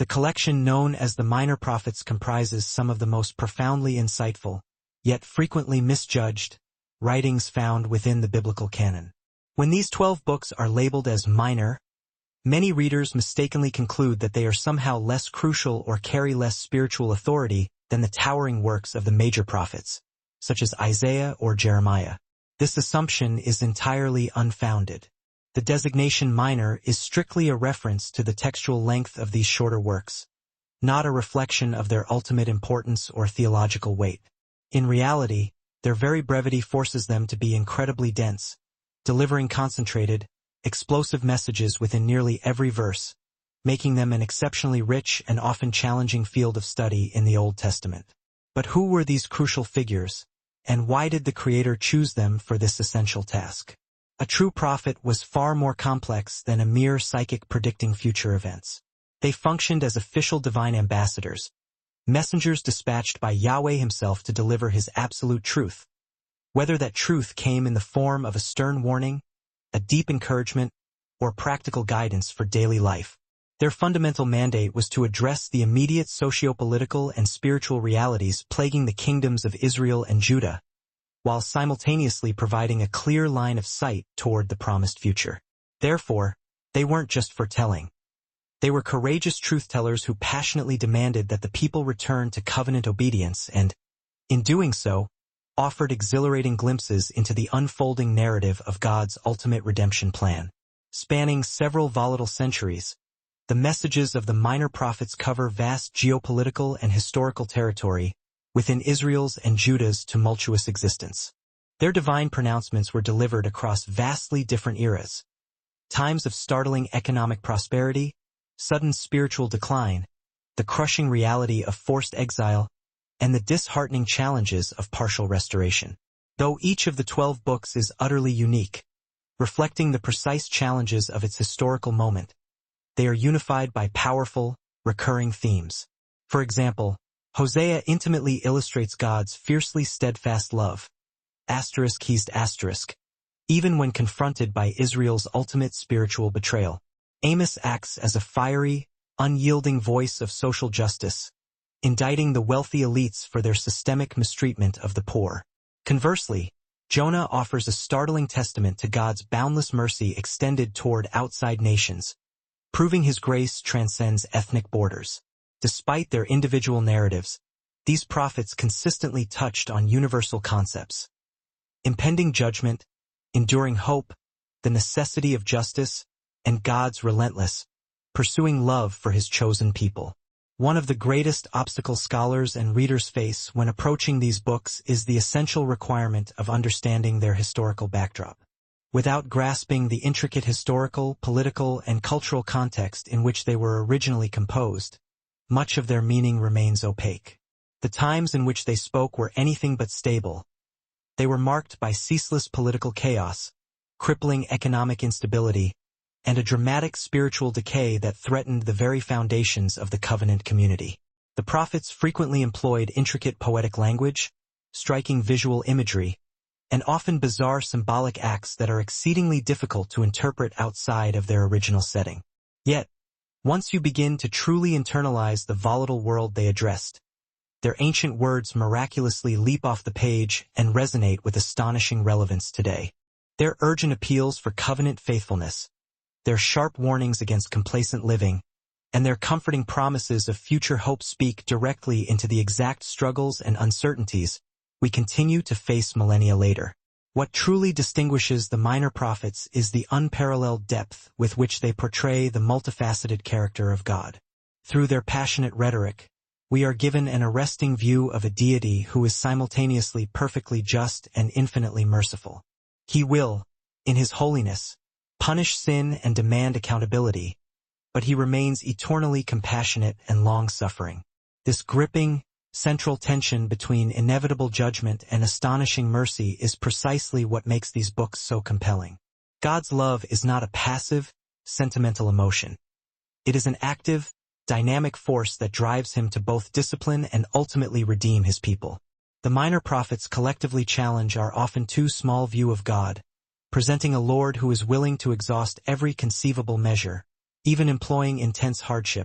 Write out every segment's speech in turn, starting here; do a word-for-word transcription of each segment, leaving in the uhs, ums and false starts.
The collection known as the Minor Prophets comprises some of the most profoundly insightful, yet frequently misjudged, writings found within the biblical canon. When these twelve books are labeled as minor, many readers mistakenly conclude that they are somehow less crucial or carry less spiritual authority than the towering works of the major prophets, such as Isaiah or Jeremiah. This assumption is entirely unfounded. The designation minor is strictly a reference to the textual length of these shorter works, not a reflection of their ultimate importance or theological weight. In reality, their very brevity forces them to be incredibly dense, delivering concentrated, explosive messages within nearly every verse, making them an exceptionally rich and often challenging field of study in the Old Testament. But who were these crucial figures, and why did the Creator choose them for this essential task? A true prophet was far more complex than a mere psychic predicting future events. They functioned as official divine ambassadors, messengers dispatched by Yahweh himself to deliver his absolute truth, whether that truth came in the form of a stern warning, a deep encouragement, or practical guidance for daily life. Their fundamental mandate was to address the immediate socio-political and spiritual realities plaguing the kingdoms of Israel and Judah, while simultaneously providing a clear line of sight toward the promised future. Therefore, they weren't just foretelling. They were courageous truth-tellers who passionately demanded that the people return to covenant obedience and, in doing so, offered exhilarating glimpses into the unfolding narrative of God's ultimate redemption plan. Spanning several volatile centuries, the messages of the minor prophets cover vast geopolitical and historical territory within Israel's and Judah's tumultuous existence. Their divine pronouncements were delivered across vastly different eras, times of startling economic prosperity, sudden spiritual decline, the crushing reality of forced exile, and the disheartening challenges of partial restoration. Though each of the twelve books is utterly unique, reflecting the precise challenges of its historical moment, they are unified by powerful, recurring themes. For example, Hosea intimately illustrates God's fiercely steadfast love, asterisk he's asterisk, even when confronted by Israel's ultimate spiritual betrayal. Amos acts as a fiery, unyielding voice of social justice, indicting the wealthy elites for their systemic mistreatment of the poor. Conversely, Jonah offers a startling testament to God's boundless mercy extended toward outside nations, proving his grace transcends ethnic borders. Despite their individual narratives, these prophets consistently touched on universal concepts: impending judgment, enduring hope, the necessity of justice, and God's relentless, pursuing love for his chosen people. One of the greatest obstacles scholars and readers face when approaching these books is the essential requirement of understanding their historical backdrop. Without grasping the intricate historical, political, and cultural context in which they were originally composed, much of their meaning remains opaque. The times in which they spoke were anything but stable. They were marked by ceaseless political chaos, crippling economic instability, and a dramatic spiritual decay that threatened the very foundations of the covenant community. The prophets frequently employed intricate poetic language, striking visual imagery, and often bizarre symbolic acts that are exceedingly difficult to interpret outside of their original setting. Yet, once you begin to truly internalize the volatile world they addressed, their ancient words miraculously leap off the page and resonate with astonishing relevance today. Their urgent appeals for covenant faithfulness, their sharp warnings against complacent living, and their comforting promises of future hope speak directly into the exact struggles and uncertainties we continue to face millennia later. What truly distinguishes the minor prophets is the unparalleled depth with which they portray the multifaceted character of God. Through their passionate rhetoric, we are given an arresting view of a deity who is simultaneously perfectly just and infinitely merciful. He will, in his holiness, punish sin and demand accountability, but he remains eternally compassionate and long-suffering. This gripping, central tension between inevitable judgment and astonishing mercy is precisely what makes these books so compelling. God's love is not a passive, sentimental emotion. It is an active, dynamic force that drives him to both discipline and ultimately redeem his people. The minor prophets collectively challenge our often too small view of God, presenting a Lord who is willing to exhaust every conceivable measure, even employing intense hardship,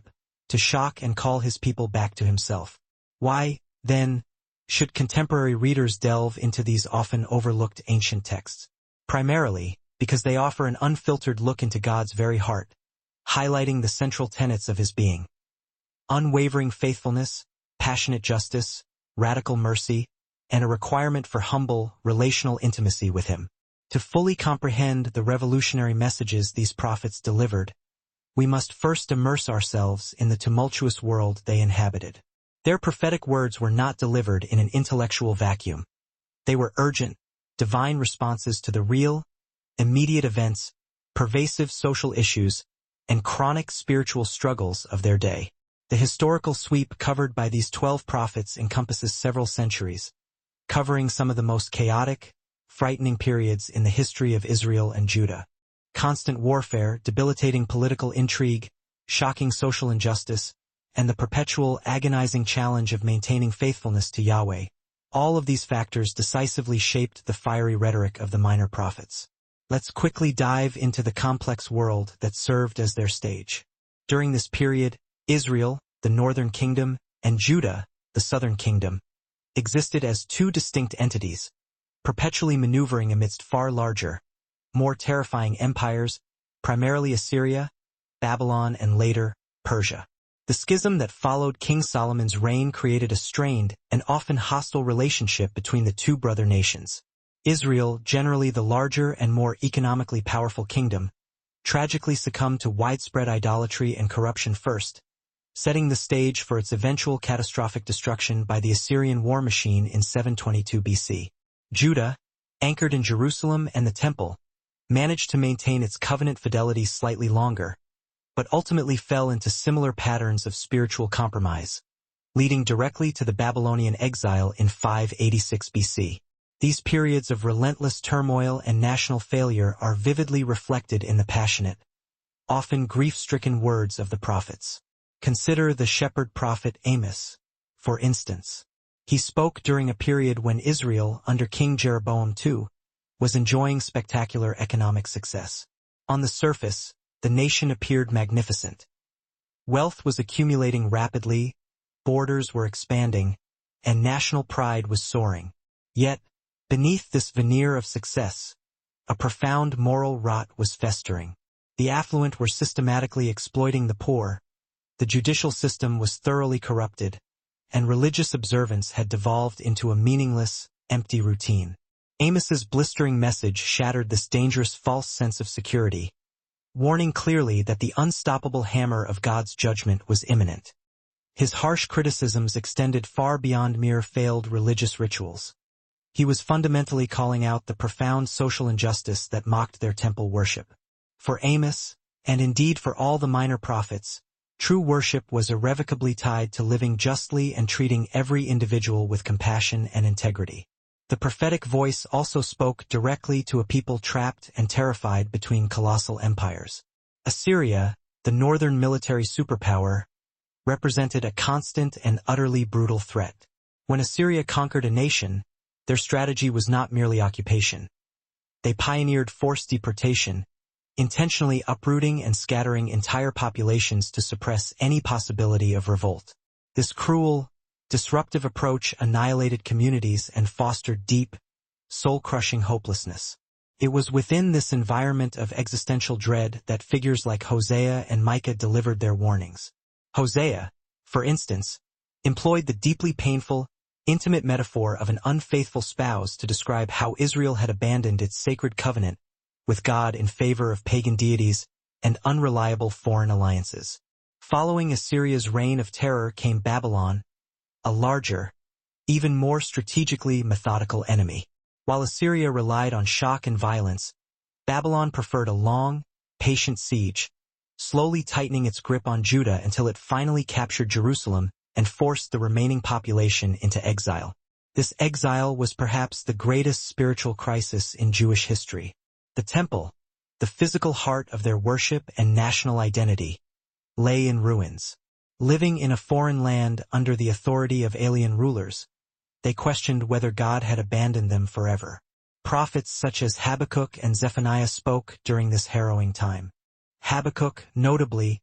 to shock and call his people back to himself. Why, then, should contemporary readers delve into these often overlooked ancient texts? Primarily, because they offer an unfiltered look into God's very heart, highlighting the central tenets of his being. Unwavering faithfulness, passionate justice, radical mercy, and a requirement for humble, relational intimacy with him. To fully comprehend the revolutionary messages these prophets delivered, we must first immerse ourselves in the tumultuous world they inhabited. Their prophetic words were not delivered in an intellectual vacuum. They were urgent, divine responses to the real, immediate events, pervasive social issues, and chronic spiritual struggles of their day. The historical sweep covered by these twelve prophets encompasses several centuries, covering some of the most chaotic, frightening periods in the history of Israel and Judah. Constant warfare, debilitating political intrigue, shocking social injustice, and the perpetual agonizing challenge of maintaining faithfulness to Yahweh. All of these factors decisively shaped the fiery rhetoric of the minor prophets. Let's quickly dive into the complex world that served as their stage. During this period, Israel, the northern kingdom, and Judah, the southern kingdom, existed as two distinct entities, perpetually maneuvering amidst far larger, more terrifying empires, primarily Assyria, Babylon, and later, Persia. The schism that followed King Solomon's reign created a strained and often hostile relationship between the two brother nations. Israel, generally the larger and more economically powerful kingdom, tragically succumbed to widespread idolatry and corruption first, setting the stage for its eventual catastrophic destruction by the Assyrian war machine in seven twenty-two B C. Judah, anchored in Jerusalem and the Temple, managed to maintain its covenant fidelity slightly longer, but ultimately fell into similar patterns of spiritual compromise, leading directly to the Babylonian exile in five eighty-six B C. These periods of relentless turmoil and national failure are vividly reflected in the passionate, often grief-stricken words of the prophets. Consider the shepherd prophet Amos, for instance. He spoke during a period when Israel, under King Jeroboam the Second, was enjoying spectacular economic success. On the surface, the nation appeared magnificent. Wealth was accumulating rapidly, borders were expanding, and national pride was soaring. Yet, beneath this veneer of success, a profound moral rot was festering. The affluent were systematically exploiting the poor, the judicial system was thoroughly corrupted, and religious observance had devolved into a meaningless, empty routine. Amos's blistering message shattered this dangerous false sense of security, warning clearly that the unstoppable hammer of God's judgment was imminent. His harsh criticisms extended far beyond mere failed religious rituals. He was fundamentally calling out the profound social injustice that mocked their temple worship. For Amos, and indeed for all the minor prophets, true worship was irrevocably tied to living justly and treating every individual with compassion and integrity. The prophetic voice also spoke directly to a people trapped and terrified between colossal empires. Assyria, the northern military superpower, represented a constant and utterly brutal threat. When Assyria conquered a nation, their strategy was not merely occupation. They pioneered forced deportation, intentionally uprooting and scattering entire populations to suppress any possibility of revolt. This cruel, disruptive approach annihilated communities and fostered deep, soul-crushing hopelessness. It was within this environment of existential dread that figures like Hosea and Micah delivered their warnings. Hosea, for instance, employed the deeply painful, intimate metaphor of an unfaithful spouse to describe how Israel had abandoned its sacred covenant with God in favor of pagan deities and unreliable foreign alliances. Following Assyria's reign of terror came Babylon, a larger, even more strategically methodical enemy. While Assyria relied on shock and violence, Babylon preferred a long, patient siege, slowly tightening its grip on Judah until it finally captured Jerusalem and forced the remaining population into exile. This exile was perhaps the greatest spiritual crisis in Jewish history. The temple, the physical heart of their worship and national identity, lay in ruins. Living in a foreign land under the authority of alien rulers, they questioned whether God had abandoned them forever. Prophets such as Habakkuk and Zephaniah spoke during this harrowing time. Habakkuk, notably,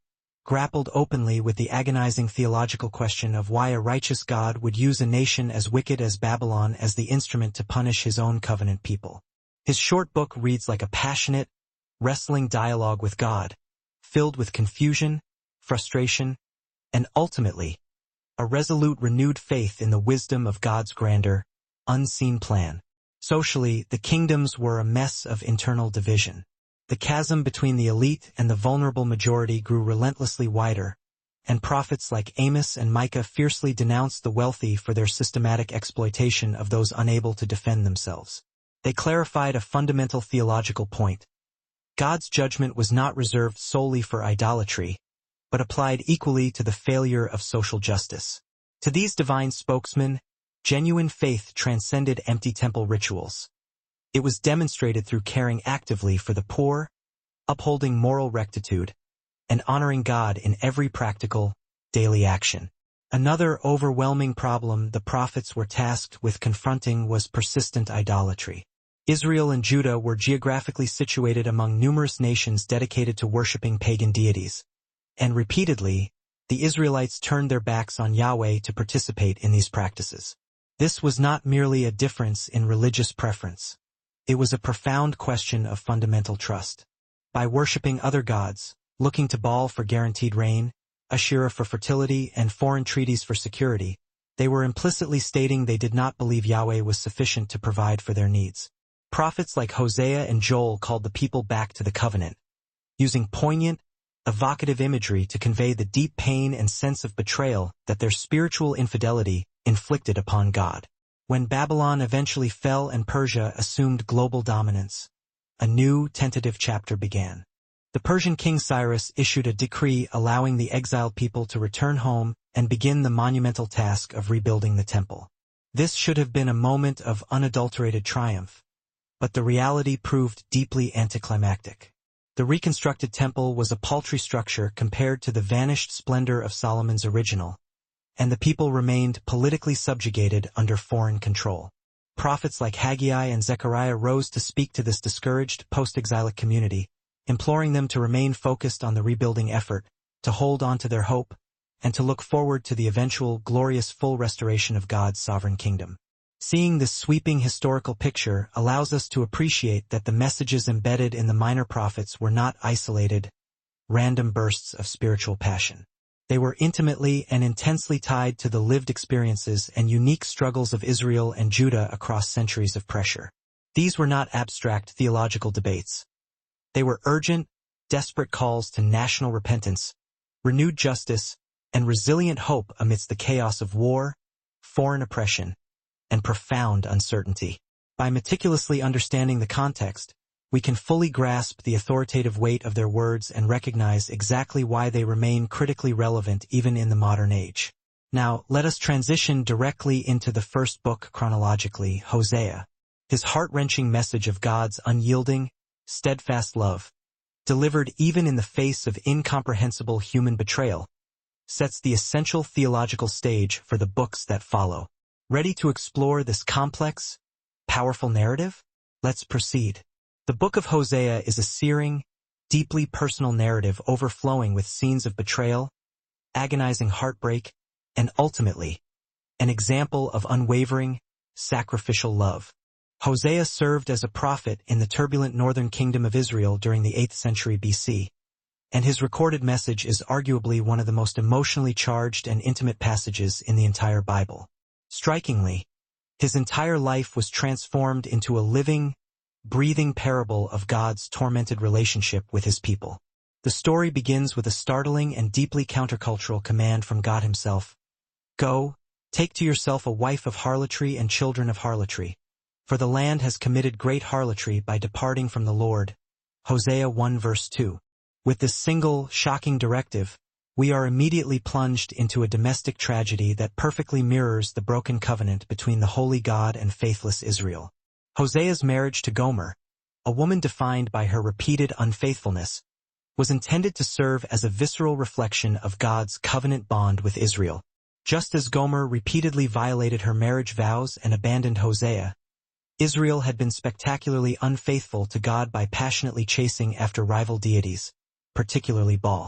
grappled openly with the agonizing theological question of why a righteous God would use a nation as wicked as Babylon as the instrument to punish his own covenant people. His short book reads like a passionate, wrestling dialogue with God, filled with confusion, frustration, and ultimately, a resolute renewed faith in the wisdom of God's grander, unseen plan. Socially, the kingdoms were a mess of internal division. The chasm between the elite and the vulnerable majority grew relentlessly wider, and prophets like Amos and Micah fiercely denounced the wealthy for their systematic exploitation of those unable to defend themselves. They clarified a fundamental theological point. God's judgment was not reserved solely for idolatry, but applied equally to the failure of social justice. To these divine spokesmen, genuine faith transcended empty temple rituals. It was demonstrated through caring actively for the poor, upholding moral rectitude, and honoring God in every practical, daily action. Another overwhelming problem the prophets were tasked with confronting was persistent idolatry. Israel and Judah were geographically situated among numerous nations dedicated to worshipping pagan deities, and repeatedly, the Israelites turned their backs on Yahweh to participate in these practices. This was not merely a difference in religious preference. It was a profound question of fundamental trust. By worshipping other gods, looking to Baal for guaranteed rain, Asherah for fertility, and foreign treaties for security, they were implicitly stating they did not believe Yahweh was sufficient to provide for their needs. Prophets like Hosea and Joel called the people back to the covenant, using poignant, evocative imagery to convey the deep pain and sense of betrayal that their spiritual infidelity inflicted upon God. When Babylon eventually fell and Persia assumed global dominance, a new, tentative chapter began. The Persian king Cyrus issued a decree allowing the exiled people to return home and begin the monumental task of rebuilding the temple. This should have been a moment of unadulterated triumph, but the reality proved deeply anticlimactic. The reconstructed temple was a paltry structure compared to the vanished splendor of Solomon's original, and the people remained politically subjugated under foreign control. Prophets like Haggai and Zechariah rose to speak to this discouraged post-exilic community, imploring them to remain focused on the rebuilding effort, to hold on to their hope, and to look forward to the eventual glorious full restoration of God's sovereign kingdom. Seeing this sweeping historical picture allows us to appreciate that the messages embedded in the minor prophets were not isolated, random bursts of spiritual passion. They were intimately and intensely tied to the lived experiences and unique struggles of Israel and Judah across centuries of pressure. These were not abstract theological debates. They were urgent, desperate calls to national repentance, renewed justice, and resilient hope amidst the chaos of war, foreign oppression, and profound uncertainty. By meticulously understanding the context, we can fully grasp the authoritative weight of their words and recognize exactly why they remain critically relevant even in the modern age. Now, let us transition directly into the first book chronologically, Hosea. His heart-wrenching message of God's unyielding, steadfast love, delivered even in the face of incomprehensible human betrayal, sets the essential theological stage for the books that follow. Ready to explore this complex, powerful narrative? Let's proceed. The Book of Hosea is a searing, deeply personal narrative overflowing with scenes of betrayal, agonizing heartbreak, and ultimately, an example of unwavering, sacrificial love. Hosea served as a prophet in the turbulent northern kingdom of Israel during the eighth century B C, and his recorded message is arguably one of the most emotionally charged and intimate passages in the entire Bible. Strikingly, his entire life was transformed into a living, breathing parable of God's tormented relationship with his people. The story begins with a startling and deeply countercultural command from God himself. Go, take to yourself a wife of harlotry and children of harlotry, for the land has committed great harlotry by departing from the Lord. Hosea one verse two. With this single, shocking directive, we are immediately plunged into a domestic tragedy that perfectly mirrors the broken covenant between the holy God and faithless Israel. Hosea's marriage to Gomer, a woman defined by her repeated unfaithfulness, was intended to serve as a visceral reflection of God's covenant bond with Israel. Just as Gomer repeatedly violated her marriage vows and abandoned Hosea, Israel had been spectacularly unfaithful to God by passionately chasing after rival deities, particularly Baal.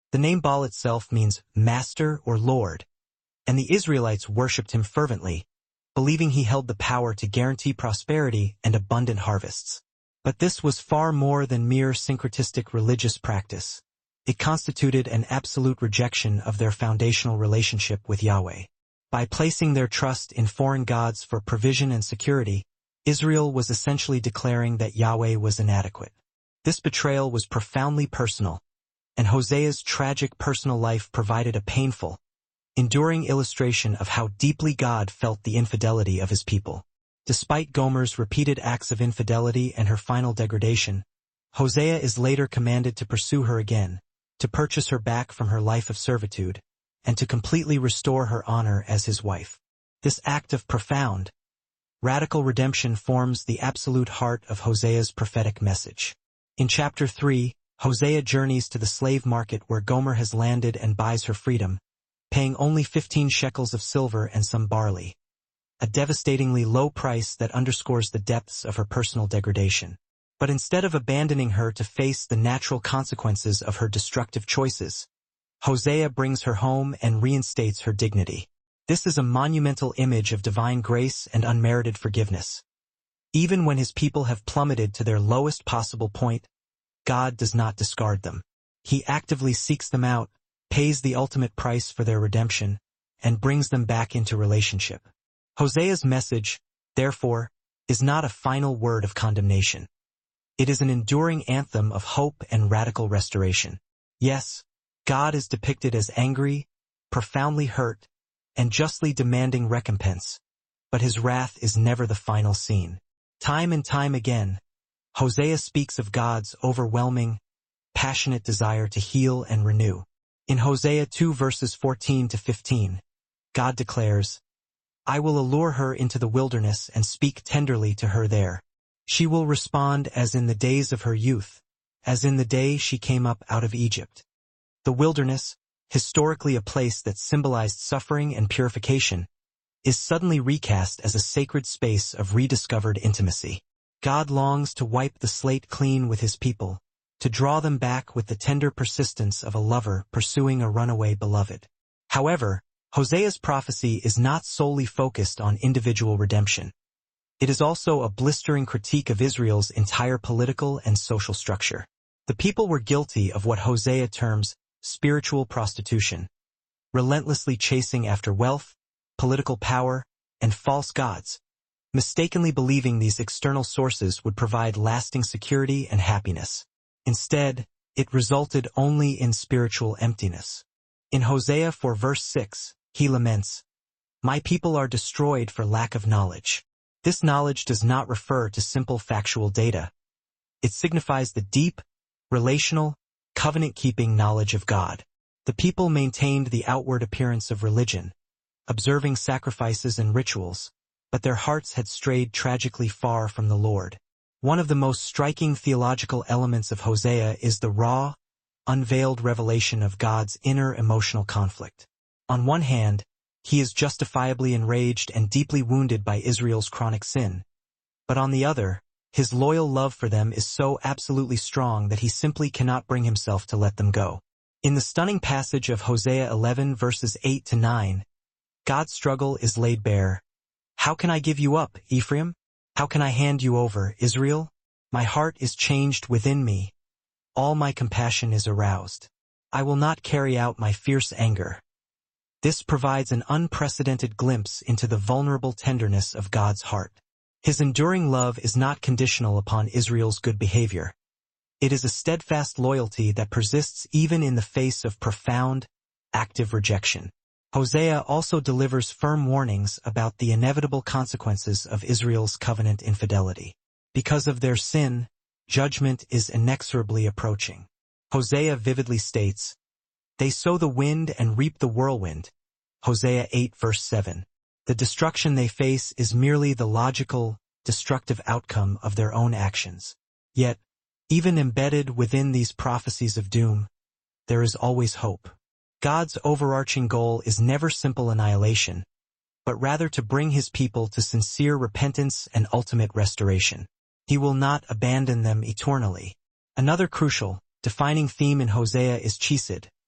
The name Baal itself means master or lord, and the Israelites worshipped him fervently, believing he held the power to guarantee prosperity and abundant harvests. But this was far more than mere syncretistic religious practice. It constituted an absolute rejection of their foundational relationship with Yahweh. By placing their trust in foreign gods for provision and security, Israel was essentially declaring that Yahweh was inadequate. This betrayal was profoundly personal, and Hosea's tragic personal life provided a painful, enduring illustration of how deeply God felt the infidelity of his people. Despite Gomer's repeated acts of infidelity and her final degradation, Hosea is later commanded to pursue her again, to purchase her back from her life of servitude, and to completely restore her honor as his wife. This act of profound, radical redemption forms the absolute heart of Hosea's prophetic message. In chapter three, Hosea journeys to the slave market where Gomer has landed and buys her freedom, paying only fifteen shekels of silver and some barley, a devastatingly low price that underscores the depths of her personal degradation. But instead of abandoning her to face the natural consequences of her destructive choices, Hosea brings her home and reinstates her dignity. This is a monumental image of divine grace and unmerited forgiveness. Even when his people have plummeted to their lowest possible point, God does not discard them. He actively seeks them out, pays the ultimate price for their redemption, and brings them back into relationship. Hosea's message, therefore, is not a final word of condemnation. It is an enduring anthem of hope and radical restoration. Yes, God is depicted as angry, profoundly hurt, and justly demanding recompense, but his wrath is never the final scene. Time and time again, Hosea speaks of God's overwhelming, passionate desire to heal and renew. In Hosea two verses fourteen to fifteen, God declares, "I will allure her into the wilderness and speak tenderly to her there. She will respond as in the days of her youth, as in the day she came up out of Egypt." The wilderness, historically a place that symbolized suffering and purification, is suddenly recast as a sacred space of rediscovered intimacy. God longs to wipe the slate clean with his people, to draw them back with the tender persistence of a lover pursuing a runaway beloved. However, Hosea's prophecy is not solely focused on individual redemption. It is also a blistering critique of Israel's entire political and social structure. The people were guilty of what Hosea terms spiritual prostitution, relentlessly chasing after wealth, political power, and false gods, mistakenly believing these external sources would provide lasting security and happiness. Instead, it resulted only in spiritual emptiness. In Hosea four verse six, he laments, "My people are destroyed for lack of knowledge." This knowledge does not refer to simple factual data. It signifies the deep, relational, covenant-keeping knowledge of God. The people maintained the outward appearance of religion, observing sacrifices and rituals, but their hearts had strayed tragically far from the Lord. One of the most striking theological elements of Hosea is the raw, unveiled revelation of God's inner emotional conflict. On one hand, he is justifiably enraged and deeply wounded by Israel's chronic sin, but on the other, his loyal love for them is so absolutely strong that he simply cannot bring himself to let them go. In the stunning passage of Hosea eleven verses eight to nine, God's struggle is laid bare. "How can I give you up, Ephraim? How can I hand you over, Israel? My heart is changed within me. All my compassion is aroused. I will not carry out my fierce anger." This provides an unprecedented glimpse into the vulnerable tenderness of God's heart. His enduring love is not conditional upon Israel's good behavior. It is a steadfast loyalty that persists even in the face of profound, active rejection. Hosea also delivers firm warnings about the inevitable consequences of Israel's covenant infidelity. Because of their sin, judgment is inexorably approaching. Hosea vividly states, "They sow the wind and reap the whirlwind." Hosea eight verse seven. The destruction they face is merely the logical, destructive outcome of their own actions. Yet, even embedded within these prophecies of doom, there is always hope. God's overarching goal is never simple annihilation, but rather to bring his people to sincere repentance and ultimate restoration. He will not abandon them eternally. Another crucial, defining theme in Hosea is chesed,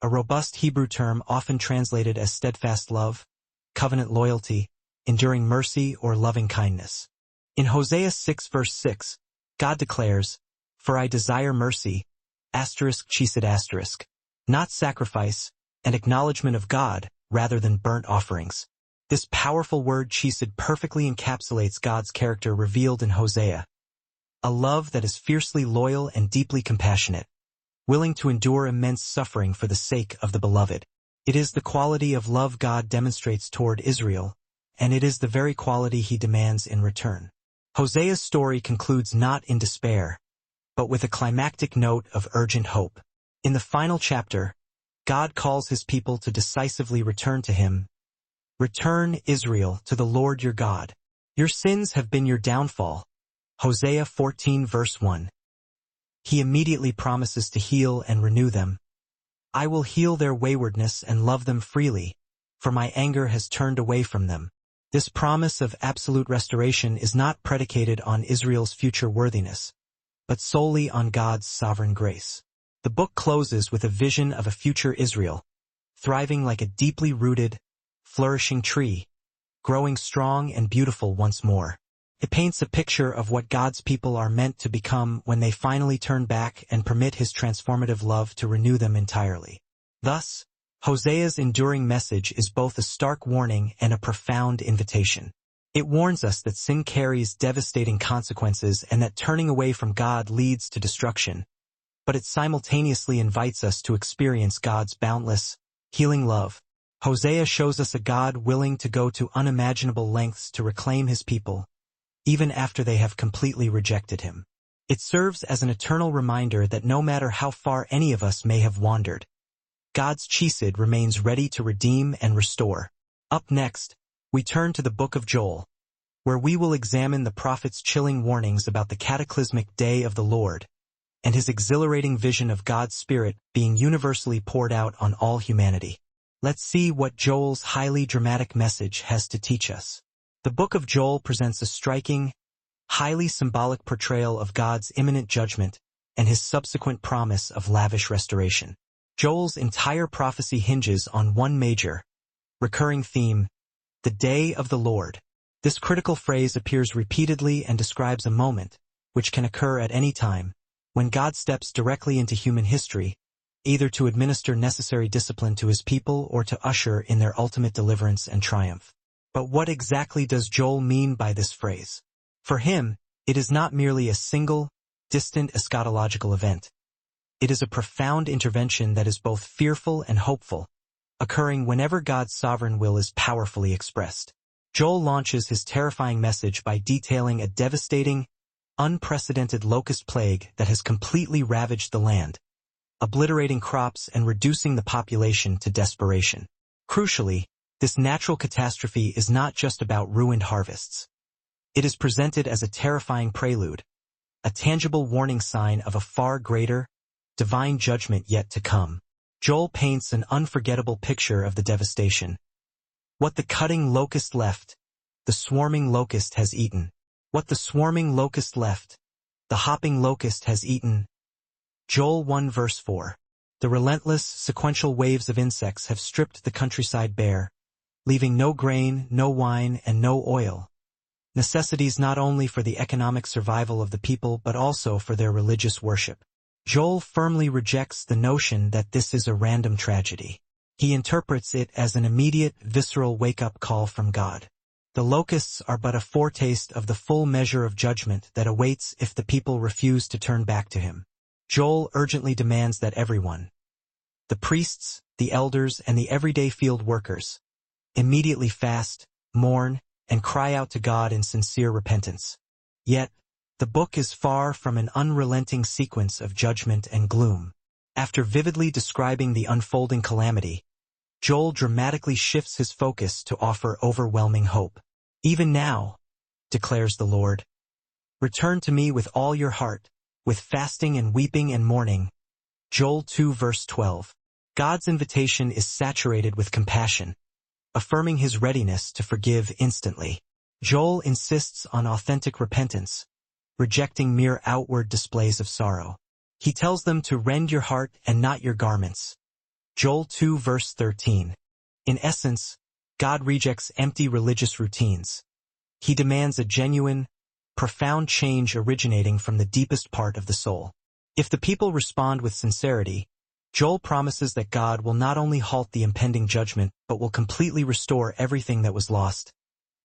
a robust Hebrew term often translated as steadfast love, covenant loyalty, enduring mercy, or loving kindness. In Hosea six verse six, God declares, "For I desire mercy, asterisk chesed asterisk, not sacrifice, and acknowledgement of God, rather than burnt offerings." This powerful word chesed perfectly encapsulates God's character revealed in Hosea, a love that is fiercely loyal and deeply compassionate, willing to endure immense suffering for the sake of the beloved. It is the quality of love God demonstrates toward Israel, and it is the very quality he demands in return. Hosea's story concludes not in despair, but with a climactic note of urgent hope. In the final chapter, God calls his people to decisively return to him. "Return, Israel, to the Lord your God. Your sins have been your downfall." Hosea fourteen verse one. He immediately promises to heal and renew them. "I will heal their waywardness and love them freely, for my anger has turned away from them." This promise of absolute restoration is not predicated on Israel's future worthiness, but solely on God's sovereign grace. The book closes with a vision of a future Israel, thriving like a deeply rooted, flourishing tree, growing strong and beautiful once more. It paints a picture of what God's people are meant to become when they finally turn back and permit his transformative love to renew them entirely. Thus, Hosea's enduring message is both a stark warning and a profound invitation. It warns us that sin carries devastating consequences and that turning away from God leads to destruction, but it simultaneously invites us to experience God's boundless, healing love. Hosea shows us a God willing to go to unimaginable lengths to reclaim his people, even after they have completely rejected him. It serves as an eternal reminder that no matter how far any of us may have wandered, God's chesed remains ready to redeem and restore. Up next, we turn to the book of Joel, where we will examine the prophet's chilling warnings about the cataclysmic day of the Lord, and his exhilarating vision of God's Spirit being universally poured out on all humanity. Let's see what Joel's highly dramatic message has to teach us. The book of Joel presents a striking, highly symbolic portrayal of God's imminent judgment and his subsequent promise of lavish restoration. Joel's entire prophecy hinges on one major, recurring theme, the day of the Lord. This critical phrase appears repeatedly and describes a moment, which can occur at any time, when God steps directly into human history, either to administer necessary discipline to his people or to usher in their ultimate deliverance and triumph. But what exactly does Joel mean by this phrase? For him, it is not merely a single, distant eschatological event. It is a profound intervention that is both fearful and hopeful, occurring whenever God's sovereign will is powerfully expressed. Joel launches his terrifying message by detailing a devastating, unprecedented locust plague that has completely ravaged the land, obliterating crops and reducing the population to desperation. Crucially, this natural catastrophe is not just about ruined harvests. It is presented as a terrifying prelude, a tangible warning sign of a far greater, divine judgment yet to come. Joel paints an unforgettable picture of the devastation. What the cutting locust left, the swarming locust has eaten. What the swarming locust left, the hopping locust has eaten. Joel one verse four. The relentless, sequential waves of insects have stripped the countryside bare, leaving no grain, no wine, and no oil. Necessities not only for the economic survival of the people but also for their religious worship. Joel firmly rejects the notion that this is a random tragedy. He interprets it as an immediate, visceral wake-up call from God. The locusts are but a foretaste of the full measure of judgment that awaits if the people refuse to turn back to him. Joel urgently demands that everyone, the priests, the elders, and the everyday field workers, immediately fast, mourn, and cry out to God in sincere repentance. Yet, the book is far from an unrelenting sequence of judgment and gloom. After vividly describing the unfolding calamity, Joel dramatically shifts his focus to offer overwhelming hope. Even now, declares the Lord, return to me with all your heart, with fasting and weeping and mourning. Joel two verse twelve. God's invitation is saturated with compassion, affirming his readiness to forgive instantly. Joel insists on authentic repentance, rejecting mere outward displays of sorrow. He tells them to rend your heart and not your garments, Joel two verse thirteen. In essence, God rejects empty religious routines. He demands a genuine, profound change originating from the deepest part of the soul. If the people respond with sincerity, Joel promises that God will not only halt the impending judgment, but will completely restore everything that was lost.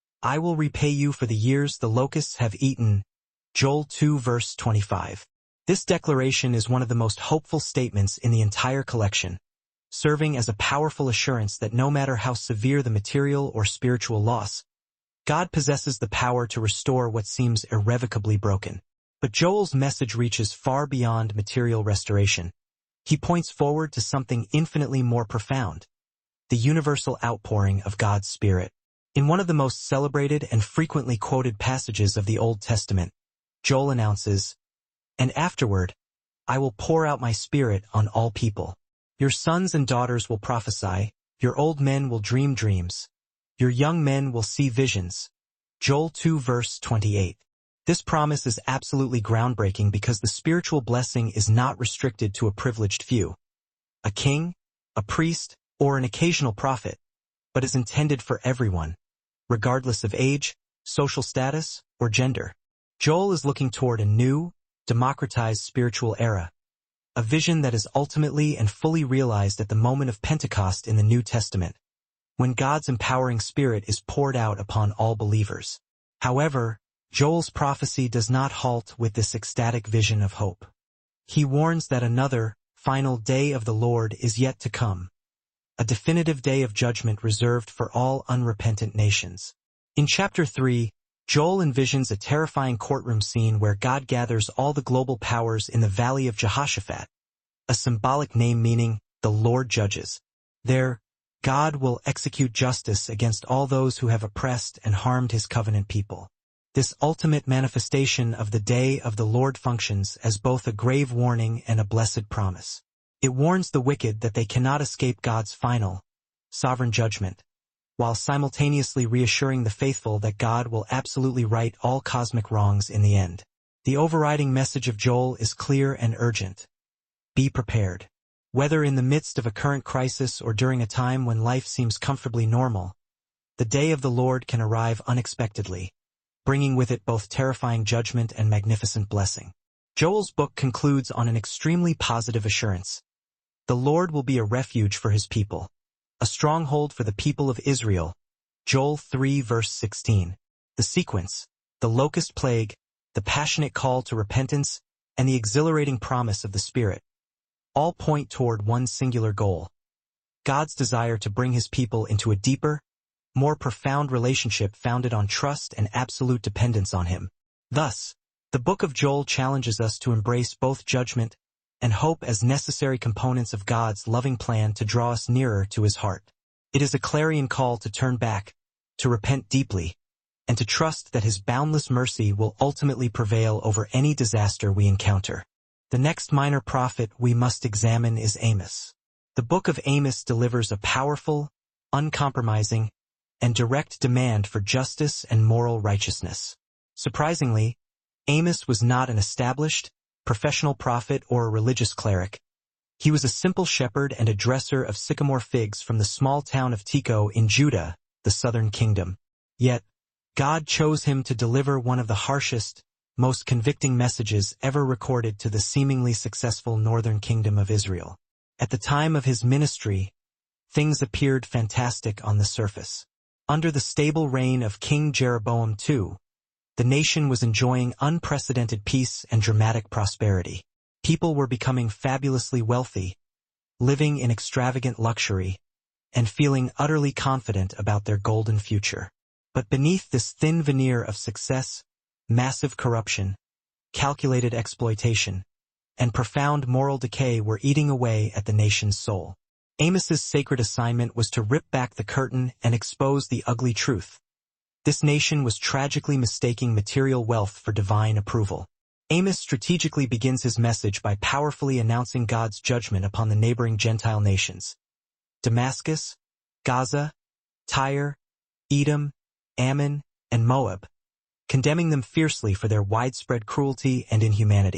I will repay you for the years the locusts have eaten. Joel two verse twenty-five. This declaration is one of the most hopeful statements in the entire collection, serving as a powerful assurance that no matter how severe the material or spiritual loss, God possesses the power to restore what seems irrevocably broken. But Joel's message reaches far beyond material restoration. He points forward to something infinitely more profound, the universal outpouring of God's Spirit. In one of the most celebrated and frequently quoted passages of the Old Testament, Joel announces, "And afterward, I will pour out my Spirit on all people. Your sons and daughters will prophesy, your old men will dream dreams, your young men will see visions." Joel two verse twenty-eight. This promise is absolutely groundbreaking because the spiritual blessing is not restricted to a privileged few, a king, a priest, or an occasional prophet, but is intended for everyone, regardless of age, social status, or gender. Joel is looking toward a new, democratized spiritual era, a vision that is ultimately and fully realized at the moment of Pentecost in the New Testament, when God's empowering Spirit is poured out upon all believers. However, Joel's prophecy does not halt with this ecstatic vision of hope. He warns that another, final day of the Lord is yet to come, a definitive day of judgment reserved for all unrepentant nations. In chapter three, Joel envisions a terrifying courtroom scene where God gathers all the global powers in the Valley of Jehoshaphat, a symbolic name meaning, the Lord judges. There, God will execute justice against all those who have oppressed and harmed his covenant people. This ultimate manifestation of the day of the Lord functions as both a grave warning and a blessed promise. It warns the wicked that they cannot escape God's final, sovereign judgment, while simultaneously reassuring the faithful that God will absolutely right all cosmic wrongs in the end. The overriding message of Joel is clear and urgent. Be prepared. Whether in the midst of a current crisis or during a time when life seems comfortably normal, the day of the Lord can arrive unexpectedly, bringing with it both terrifying judgment and magnificent blessing. Joel's book concludes on an extremely positive assurance. The Lord will be a refuge for his people, a stronghold for the people of Israel. Joel three verse sixteen. The sequence, the locust plague, the passionate call to repentance, and the exhilarating promise of the Spirit, all point toward one singular goal: God's desire to bring his people into a deeper, more profound relationship founded on trust and absolute dependence on him. Thus, the book of Joel challenges us to embrace both judgment and hope as necessary components of God's loving plan to draw us nearer to his heart. It is a clarion call to turn back, to repent deeply, and to trust that his boundless mercy will ultimately prevail over any disaster we encounter. The next minor prophet we must examine is Amos. The book of Amos delivers a powerful, uncompromising, and direct demand for justice and moral righteousness. Surprisingly, Amos was not an established, professional prophet or a religious cleric. He was a simple shepherd and a dresser of sycamore figs from the small town of Tekoa in Judah, the southern kingdom. Yet, God chose him to deliver one of the harshest, most convicting messages ever recorded to the seemingly successful northern kingdom of Israel. At the time of his ministry, things appeared fantastic on the surface. Under the stable reign of King Jeroboam the Second, the nation was enjoying unprecedented peace and dramatic prosperity. People were becoming fabulously wealthy, living in extravagant luxury, and feeling utterly confident about their golden future. But beneath this thin veneer of success, massive corruption, calculated exploitation, and profound moral decay were eating away at the nation's soul. Amos's sacred assignment was to rip back the curtain and expose the ugly truth. This nation was tragically mistaking material wealth for divine approval. Amos strategically begins his message by powerfully announcing God's judgment upon the neighboring Gentile nations: Damascus, Gaza, Tyre, Edom, Ammon, and Moab, condemning them fiercely for their widespread cruelty and inhumanity.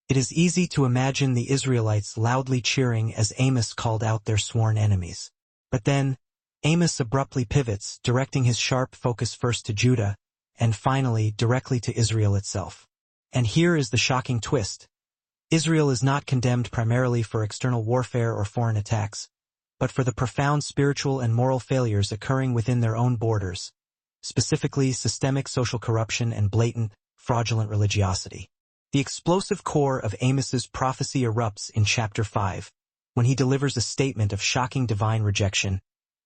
It is easy to imagine the Israelites loudly cheering as Amos called out their sworn enemies. But then, Amos abruptly pivots, directing his sharp focus first to Judah, and finally directly to Israel itself. And here is the shocking twist. Israel is not condemned primarily for external warfare or foreign attacks, but for the profound spiritual and moral failures occurring within their own borders, specifically systemic social corruption and blatant, fraudulent religiosity. The explosive core of Amos's prophecy erupts in chapter five, when he delivers a statement of shocking divine rejection.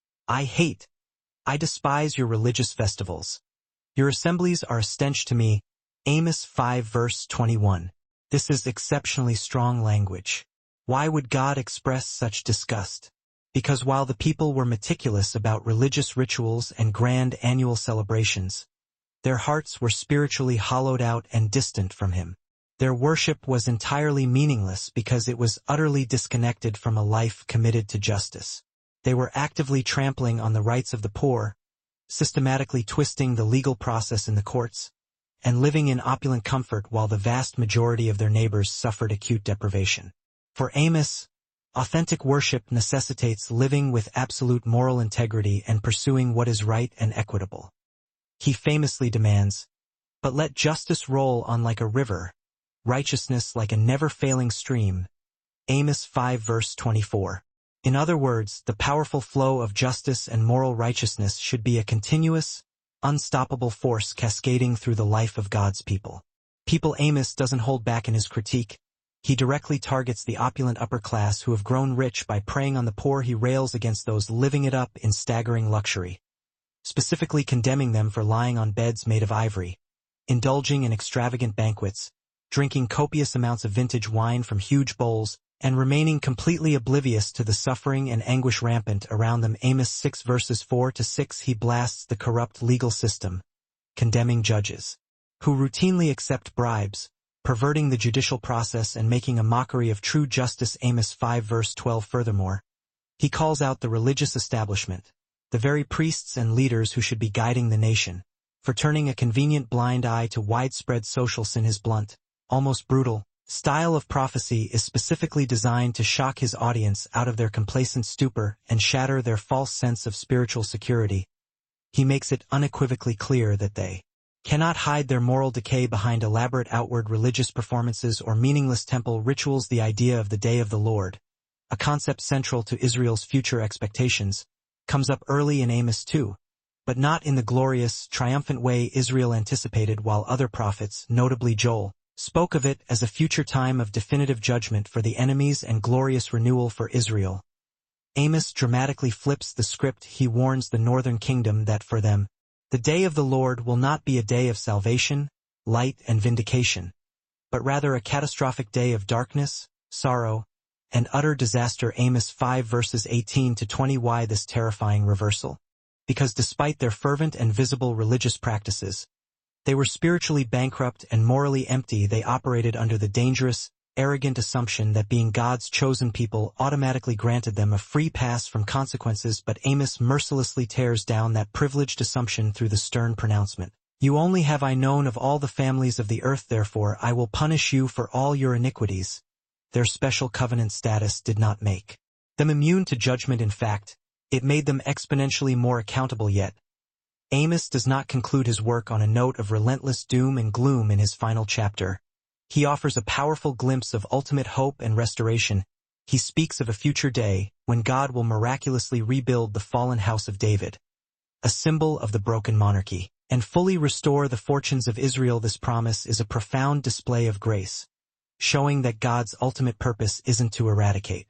I hate, I despise your religious festivals. Your assemblies are a stench to me. Amos five verse twenty-one. This is exceptionally strong language. Why would God express such disgust? Because while the people were meticulous about religious rituals and grand annual celebrations, their hearts were spiritually hollowed out and distant from him. Their worship was entirely meaningless because it was utterly disconnected from a life committed to justice. They were actively trampling on the rights of the poor, systematically twisting the legal process in the courts, and living in opulent comfort while the vast majority of their neighbors suffered acute deprivation. For Amos, authentic worship necessitates living with absolute moral integrity and pursuing what is right and equitable. He famously demands, "But let justice roll on like a river, righteousness like a never-failing stream." Amos five verse twenty-four. In other words, the powerful flow of justice and moral righteousness should be a continuous, unstoppable force cascading through the life of God's people. People Amos doesn't hold back in his critique. He directly targets the opulent upper class who have grown rich by preying on the poor. He rails against those living it up in staggering luxury, specifically condemning them for lying on beds made of ivory, indulging in extravagant banquets, drinking copious amounts of vintage wine from huge bowls, and remaining completely oblivious to the suffering and anguish rampant around them. Amos six verses four to six. He blasts the corrupt legal system, condemning judges who routinely accept bribes, perverting the judicial process and making a mockery of true justice. Amos five verse twelve. Furthermore, he calls out the religious establishment, the very priests and leaders who should be guiding the nation, for turning a convenient blind eye to widespread social sin. His blunt, almost brutal, style of prophecy is specifically designed to shock his audience out of their complacent stupor and shatter their false sense of spiritual security. He makes it unequivocally clear that they cannot hide their moral decay behind elaborate outward religious performances or meaningless temple rituals. The idea of the day of the Lord, a concept central to Israel's future expectations, comes up early in Amos two, but not in the glorious, triumphant way Israel anticipated. While other prophets, notably Joel, spoke of it as a future time of definitive judgment for the enemies and glorious renewal for Israel, Amos dramatically flips the script. He warns the northern kingdom that for them, the day of the Lord will not be a day of salvation, light, and vindication, but rather a catastrophic day of darkness, sorrow, and utter disaster. Amos five verses eighteen to twenty. Why this terrifying reversal? Because despite their fervent and visible religious practices, they were spiritually bankrupt and morally empty. They operated under the dangerous, arrogant assumption that being God's chosen people automatically granted them a free pass from consequences. But Amos mercilessly tears down that privileged assumption through the stern pronouncement. You only have I known of all the families of the earth, therefore I will punish you for all your iniquities. Their special covenant status did not make them immune to judgment. In fact, it made them exponentially more accountable. Yet, Amos does not conclude his work on a note of relentless doom and gloom. In his final chapter, he offers a powerful glimpse of ultimate hope and restoration. He speaks of a future day when God will miraculously rebuild the fallen house of David, a symbol of the broken monarchy, and fully restore the fortunes of Israel. This promise is a profound display of grace, showing that God's ultimate purpose isn't to eradicate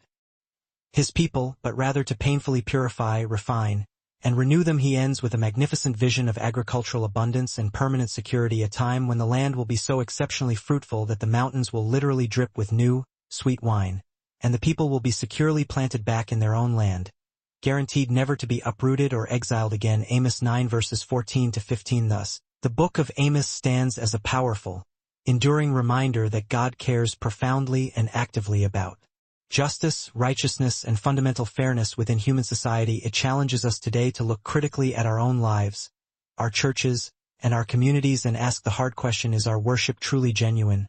his people, but rather to painfully purify, refine, and renew them. He ends with a magnificent vision of agricultural abundance and permanent security, a time when the land will be so exceptionally fruitful that the mountains will literally drip with new, sweet wine, and the people will be securely planted back in their own land, guaranteed never to be uprooted or exiled again. Amos nine verses fourteen to fifteen. Thus, the book of Amos stands as a powerful, enduring reminder that God cares profoundly and actively about justice, righteousness, and fundamental fairness within human society. It challenges us today to look critically at our own lives, our churches, and our communities and ask the hard question: is our worship truly genuine?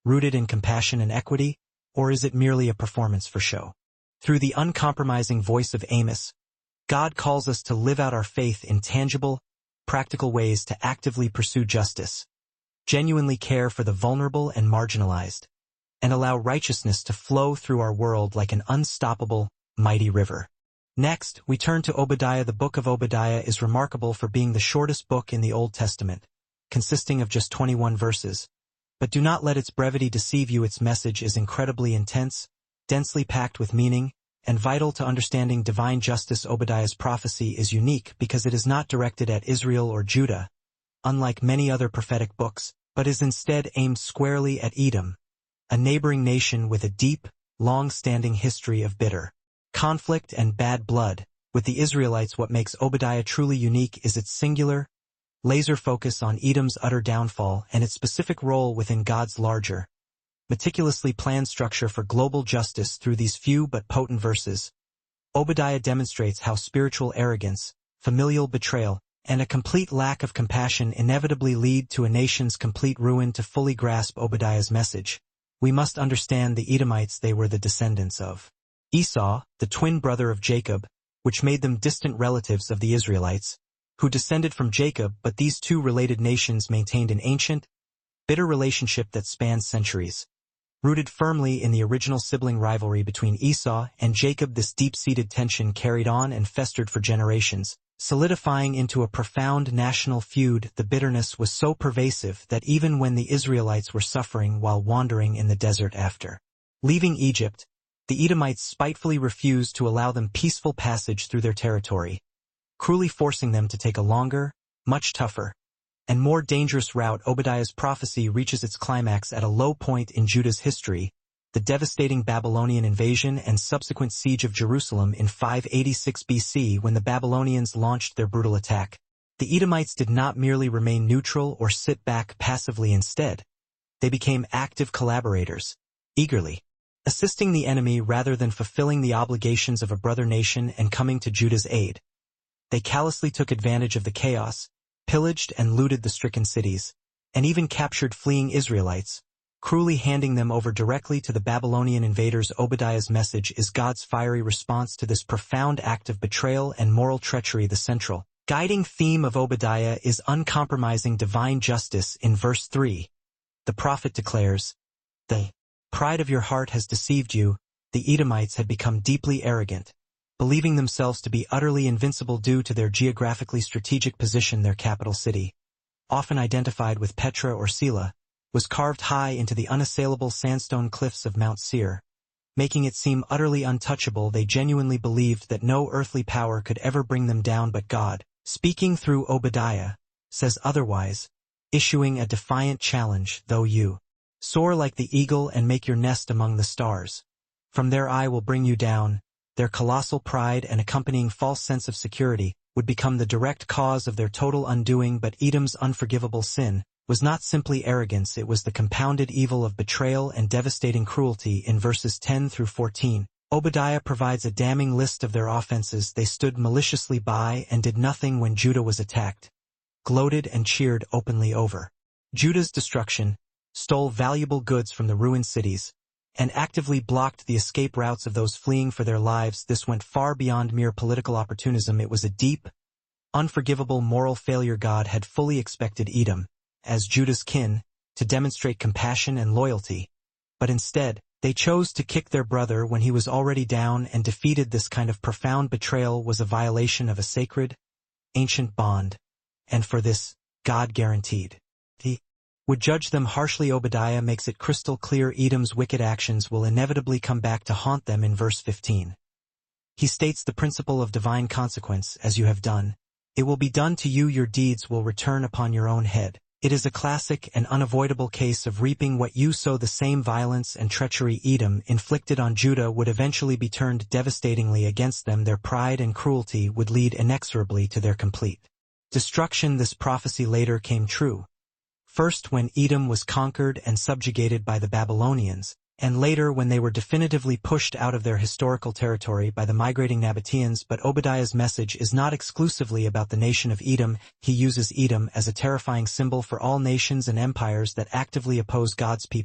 rooted in compassion and equity, or is it merely a performance for show? Through the uncompromising voice of Amos, God calls us to live out our faith in tangible, practical ways, to actively pursue justice, genuinely care for the vulnerable and marginalized, and allow righteousness to flow through our world like an unstoppable, mighty river. Next, we turn to Obadiah. The book of Obadiah is remarkable for being the shortest book in the Old Testament, consisting of just twenty-one verses. But do not let its brevity deceive you. Its message is incredibly intense, densely packed with meaning, and vital to understanding divine justice. Obadiah's prophecy is unique because it is not directed at Israel or Judah, unlike many other prophetic books, but is instead aimed squarely at Edom, a neighboring nation with a deep, long-standing history of bitter conflict and bad blood with the Israelites. What makes Obadiah truly unique is its singular, laser focus on Edom's utter downfall and its specific role within God's larger, meticulously planned structure for global justice. Through these few but potent verses, Obadiah demonstrates how spiritual arrogance, familial betrayal, and a complete lack of compassion inevitably lead to a nation's complete ruin. To fully grasp Obadiah's message, we must understand the Edomites. They were the descendants of Esau, the twin brother of Jacob, which made them distant relatives of the Israelites, who descended from Jacob. But these two related nations maintained an ancient, bitter relationship that spans centuries. Rooted firmly in the original sibling rivalry between Esau and Jacob, this deep-seated tension carried on and festered for generations, solidifying into a profound national feud. The bitterness was so pervasive that even when the Israelites were suffering while wandering in the desert after leaving Egypt, the Edomites spitefully refused to allow them peaceful passage through their territory, cruelly forcing them to take a longer, much tougher, and more dangerous route. Obadiah's prophecy reaches its climax at a low point in Judah's history, the devastating Babylonian invasion and subsequent siege of Jerusalem in five eighty-six B C. When the Babylonians launched their brutal attack, the Edomites did not merely remain neutral or sit back passively. Instead, they became active collaborators, eagerly assisting the enemy rather than fulfilling the obligations of a brother nation and coming to Judah's aid. They callously took advantage of the chaos, pillaged and looted the stricken cities, and even captured fleeing Israelites, cruelly handing them over directly to the Babylonian invaders. Obadiah's message is God's fiery response to this profound act of betrayal and moral treachery. The central, guiding theme of Obadiah is uncompromising divine justice. In verse three, the prophet declares, "The pride of your heart has deceived you." The Edomites had become deeply arrogant, believing themselves to be utterly invincible due to their geographically strategic position. Their capital city, often identified with Petra or Sela, was carved high into the unassailable sandstone cliffs of Mount Seir, making it seem utterly untouchable. They genuinely believed that no earthly power could ever bring them down, but God, speaking through Obadiah, says otherwise, issuing a defiant challenge. "Though you soar like the eagle and make your nest among the stars, from there I will bring you down." Their colossal pride and accompanying false sense of security would become the direct cause of their total undoing. But Edom's unforgivable sin was not simply arrogance, it was the compounded evil of betrayal and devastating cruelty. In verses ten through fourteen, Obadiah provides a damning list of their offenses. They stood maliciously by and did nothing when Judah was attacked, gloated and cheered openly over Judah's destruction, stole valuable goods from the ruined cities, and actively blocked the escape routes of those fleeing for their lives. This went far beyond mere political opportunism. It was a deep, unforgivable moral failure. God had fully expected Edom, as Judah's kin, to demonstrate compassion and loyalty, but instead, they chose to kick their brother when he was already down and defeated. This kind of profound betrayal was a violation of a sacred, ancient bond, and for this, God guaranteed He would judge them harshly. Obadiah makes it crystal clear Edom's wicked actions will inevitably come back to haunt them. In verse fifteen, he states the principle of divine consequence: "As you have done, it will be done to you, your deeds will return upon your own head." It is a classic and unavoidable case of reaping what you sow. The same violence and treachery Edom inflicted on Judah would eventually be turned devastatingly against them. Their pride and cruelty would lead inexorably to their complete destruction. This prophecy later came true, first when Edom was conquered and subjugated by the Babylonians, and later when they were definitively pushed out of their historical territory by the migrating Nabateans. But Obadiah's message is not exclusively about the nation of Edom. He uses Edom as a terrifying symbol for all nations and empires that actively oppose God's people,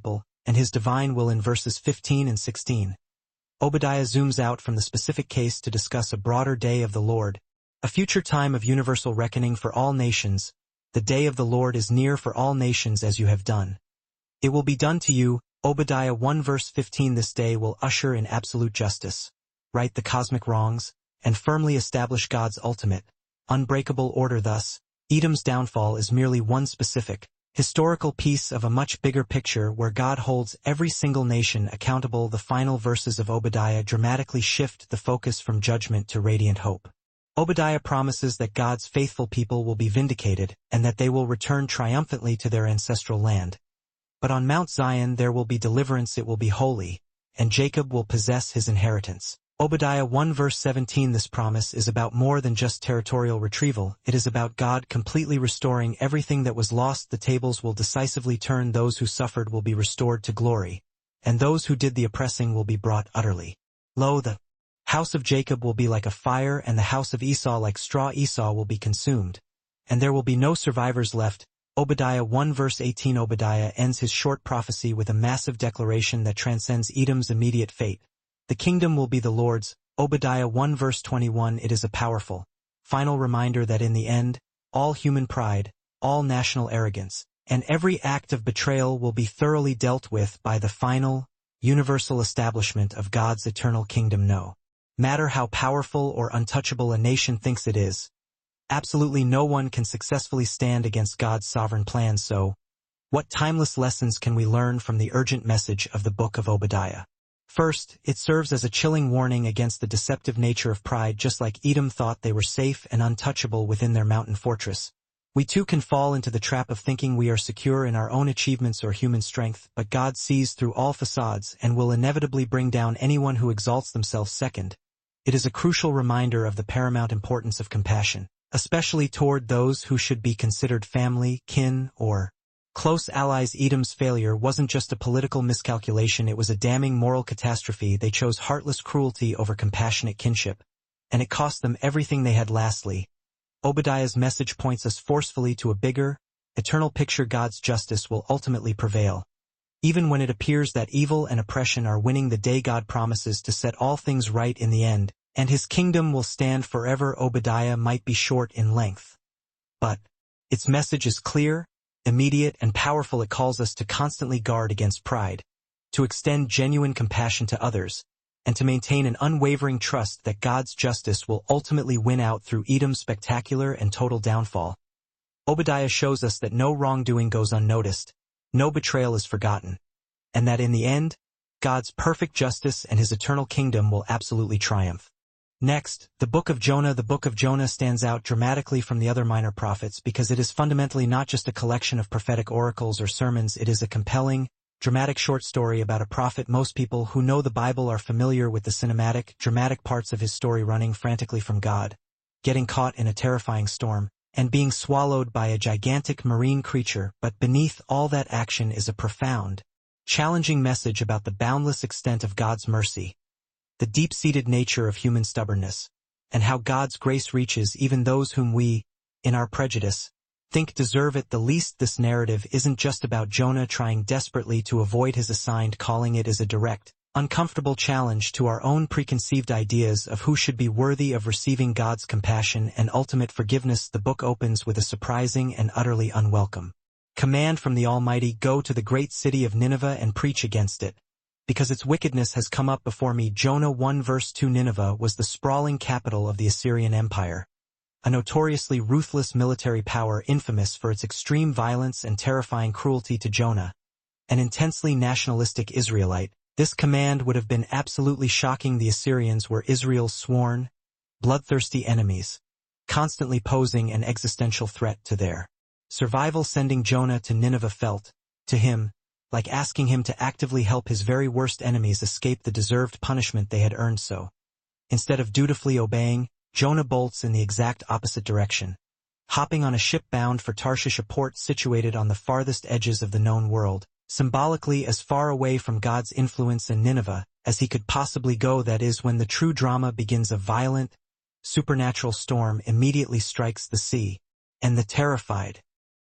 and his divine will in verses fifteen and sixteen. Obadiah zooms out from the specific case to discuss a broader day of the Lord, a future time of universal reckoning for all nations. The day of the Lord is near for all nations as you have done. It will be done to you. Obadiah one verse fifteen. This day will usher in absolute justice, right the cosmic wrongs, and firmly establish God's ultimate, unbreakable order. Thus, Edom's downfall is merely one specific, historical piece of a much bigger picture where God holds every single nation accountable. The final verses of Obadiah dramatically shift the focus from judgment to radiant hope. Obadiah promises that God's faithful people will be vindicated and that they will return triumphantly to their ancestral land. But on Mount Zion there will be deliverance, it will be holy, and Jacob will possess his inheritance. Obadiah one verse seventeen. This promise is about more than just territorial retrieval. It is about God completely restoring everything that was lost. The tables will decisively turn. Those who suffered will be restored to glory, and those who did the oppressing will be brought utterly low. The house of Jacob will be like a fire, and the house of Esau like straw. Esau will be consumed, and there will be no survivors left. Obadiah one verse eighteen. Obadiah ends his short prophecy with a massive declaration that transcends Edom's immediate fate. The kingdom will be the Lord's. Obadiah one verse twenty-one. It is a powerful, final reminder that in the end, all human pride, all national arrogance, and every act of betrayal will be thoroughly dealt with by the final, universal establishment of God's eternal kingdom. No matter how powerful or untouchable a nation thinks it is, absolutely no one can successfully stand against God's sovereign plan. So, what timeless lessons can we learn from the urgent message of the book of Obadiah? First, it serves as a chilling warning against the deceptive nature of pride. Just like Edom thought they were safe and untouchable within their mountain fortress, we too can fall into the trap of thinking we are secure in our own achievements or human strength. But God sees through all facades and will inevitably bring down anyone who exalts themselves. Second, it is a crucial reminder of the paramount importance of compassion, especially toward those who should be considered family, kin, or close allies. Edom's failure wasn't just a political miscalculation, it was a damning moral catastrophe. They chose heartless cruelty over compassionate kinship, and it cost them everything they had. Lastly, Obadiah's message points us forcefully to a bigger, eternal picture. God's justice will ultimately prevail, even when it appears that evil and oppression are winning the day. God promises to set all things right in the end, and his kingdom will stand forever. Obadiah might be short in length, but its message is clear, immediate, and powerful. It calls us to constantly guard against pride, to extend genuine compassion to others, and to maintain an unwavering trust that God's justice will ultimately win out through Edom's spectacular and total downfall. Obadiah shows us that no wrongdoing goes unnoticed, no betrayal is forgotten, and that in the end, God's perfect justice and his eternal kingdom will absolutely triumph. Next, the Book of Jonah. The Book of Jonah stands out dramatically from the other minor prophets because it is fundamentally not just a collection of prophetic oracles or sermons. It is a compelling, dramatic short story about a prophet. Most people who know the Bible are familiar with the cinematic, dramatic parts of his story: running frantically from God, getting caught in a terrifying storm, and being swallowed by a gigantic marine creature. But beneath all that action is a profound, challenging message about the boundless extent of God's mercy, the deep-seated nature of human stubbornness, and how God's grace reaches even those whom we, in our prejudice, think deserve it the least. This narrative isn't just about Jonah trying desperately to avoid his assigned calling. It is a direct, uncomfortable challenge to our own preconceived ideas of who should be worthy of receiving God's compassion and ultimate forgiveness. The book opens with a surprising and utterly unwelcome command from the Almighty: go to the great city of Nineveh and preach against it, because its wickedness has come up before me. Jonah one verse two. Nineveh was the sprawling capital of the Assyrian Empire, a notoriously ruthless military power infamous for its extreme violence and terrifying cruelty. To Jonah, an intensely nationalistic Israelite, this command would have been absolutely shocking. The Assyrians were Israel's sworn, bloodthirsty enemies, constantly posing an existential threat to their survival. Sending Jonah to Nineveh felt, to him, like asking him to actively help his very worst enemies escape the deserved punishment they had earned. So, instead of dutifully obeying, Jonah bolts in the exact opposite direction, hopping on a ship bound for Tarshish, a port situated on the farthest edges of the known world, symbolically as far away from God's influence in Nineveh as he could possibly go. That is when the true drama begins. A violent, supernatural storm immediately strikes the sea, and the terrified,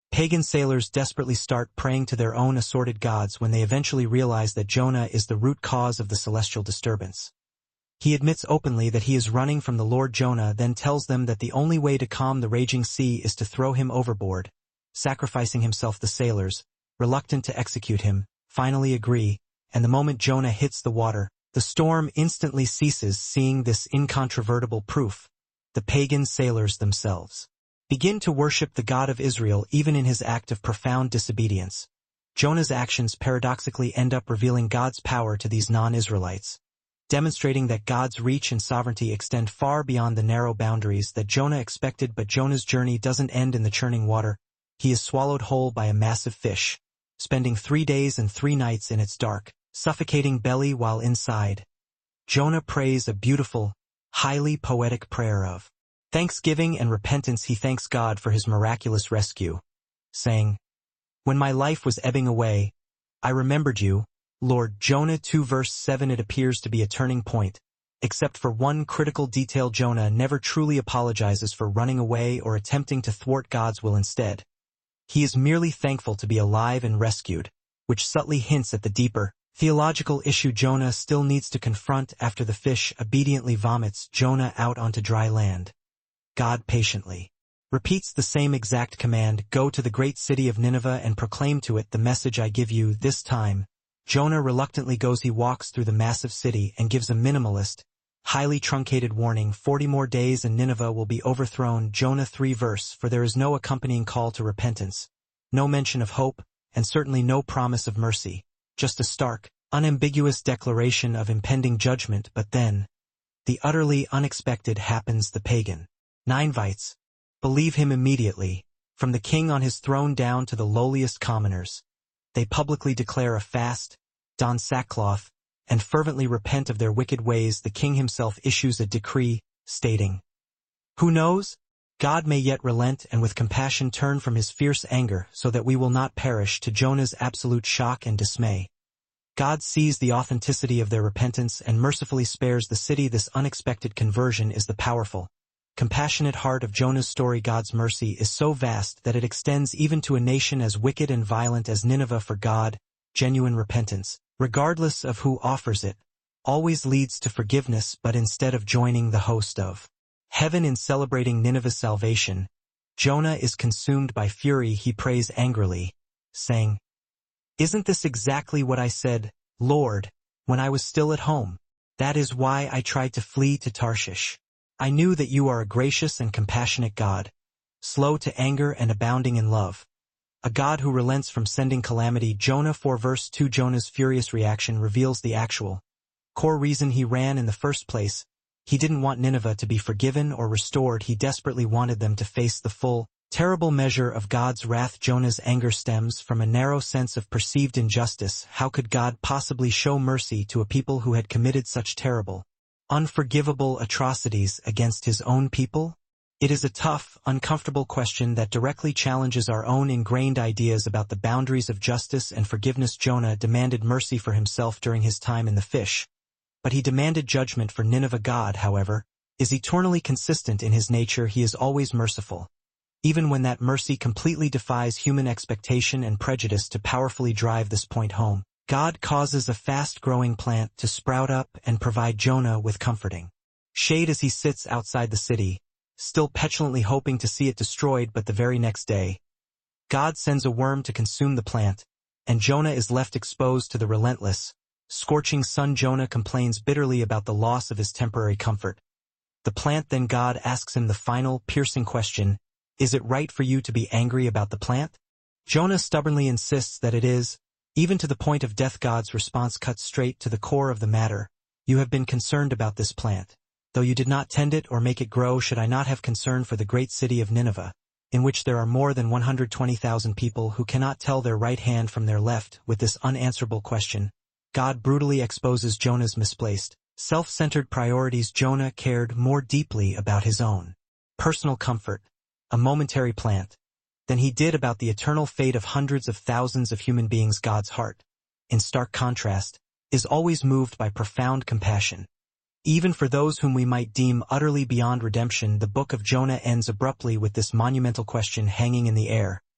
Pagan sailors desperately start praying to their own assorted gods when they eventually realize that Jonah is the root cause of the celestial disturbance. He admits openly that he is running from the Lord. Jonah then tells them that the only way to calm the raging sea is to throw him overboard, sacrificing himself. The sailors, reluctant to execute him, finally agree, and the moment Jonah hits the water, the storm instantly ceases. Seeing this incontrovertible proof, the pagan sailors themselves begin to worship the God of Israel even in his act of profound disobedience. Jonah's actions paradoxically end up revealing God's power to these non-Israelites, demonstrating that God's reach and sovereignty extend far beyond the narrow boundaries that Jonah expected. But Jonah's journey doesn't end in the churning water. He is swallowed whole by a massive fish, spending three days and three nights in its dark, suffocating belly. While inside, Jonah prays a beautiful, highly poetic prayer of thanksgiving and repentance. He thanks God for his miraculous rescue, saying, "When my life was ebbing away, I remembered you, Lord." Jonah two verse seven. It appears to be a turning point, except for one critical detail. Jonah never truly apologizes for running away or attempting to thwart God's will. Instead, he is merely thankful to be alive and rescued, which subtly hints at the deeper, theological issue Jonah still needs to confront. After the fish obediently vomits Jonah out onto dry land, God patiently repeats the same exact command: "Go to the great city of Nineveh and proclaim to it the message I give you." This time, Jonah reluctantly goes. He walks through the massive city and gives a minimalist, highly truncated warning: forty more days and Nineveh will be overthrown. Jonah three verse. For there is no accompanying call to repentance, no mention of hope, and certainly no promise of mercy, just a stark, unambiguous declaration of impending judgment. But then, the utterly unexpected happens. The pagan Ninevites believe him immediately, from the king on his throne down to the lowliest commoners. They publicly declare a fast, don sackcloth, and fervently repent of their wicked ways. The king himself issues a decree, stating, "Who knows? God may yet relent and with compassion turn from his fierce anger so that we will not perish." To Jonah's absolute shock and dismay, God sees the authenticity of their repentance and mercifully spares the city. This unexpected conversion is the powerful, compassionate heart of Jonah's story. God's mercy is so vast that it extends even to a nation as wicked and violent as Nineveh. For God, genuine repentance, regardless of who offers it, always leads to forgiveness. But instead of joining the host of heaven in celebrating Nineveh's salvation, Jonah is consumed by fury. He prays angrily, saying, "Isn't this exactly what I said, Lord, when I was still at home? That is why I tried to flee to Tarshish. I knew that you are a gracious and compassionate God, slow to anger and abounding in love, a God who relents from sending calamity." Jonah four verse two. Jonah's furious reaction reveals the actual, core reason he ran in the first place. He didn't want Nineveh to be forgiven or restored. He desperately wanted them to face the full, terrible measure of God's wrath. Jonah's anger stems from a narrow sense of perceived injustice. How could God possibly show mercy to a people who had committed such terrible, unforgivable atrocities against his own people? It is a tough, uncomfortable question that directly challenges our own ingrained ideas about the boundaries of justice and forgiveness. Jonah demanded mercy for himself during his time in the fish, but he demanded judgment for Nineveh. God, however, is eternally consistent in his nature. He is always merciful, even when that mercy completely defies human expectation and prejudice. To powerfully drive this point home, God causes a fast-growing plant to sprout up and provide Jonah with comforting shade as he sits outside the city, still petulantly hoping to see it destroyed. But the very next day, God sends a worm to consume the plant, and Jonah is left exposed to the relentless, scorching sun. Jonah complains bitterly about the loss of his temporary comfort. The plant then God asks him the final, piercing question, "Is it right for you to be angry about the plant?" Jonah stubbornly insists that it is, even to the point of death. God's response cuts straight to the core of the matter. "You have been concerned about this plant, though you did not tend it or make it grow. Should I not have concern for the great city of Nineveh, in which there are more than one hundred twenty thousand people who cannot tell their right hand from their left?" With this unanswerable question, God brutally exposes Jonah's misplaced, self-centered priorities. Jonah cared more deeply about his own personal comfort, a momentary plant, than he did about the eternal fate of hundreds of thousands of human beings. God's heart, in stark contrast, is always moved by profound compassion, even for those whom we might deem utterly beyond redemption. The book of Jonah ends abruptly with this monumental question hanging in the air: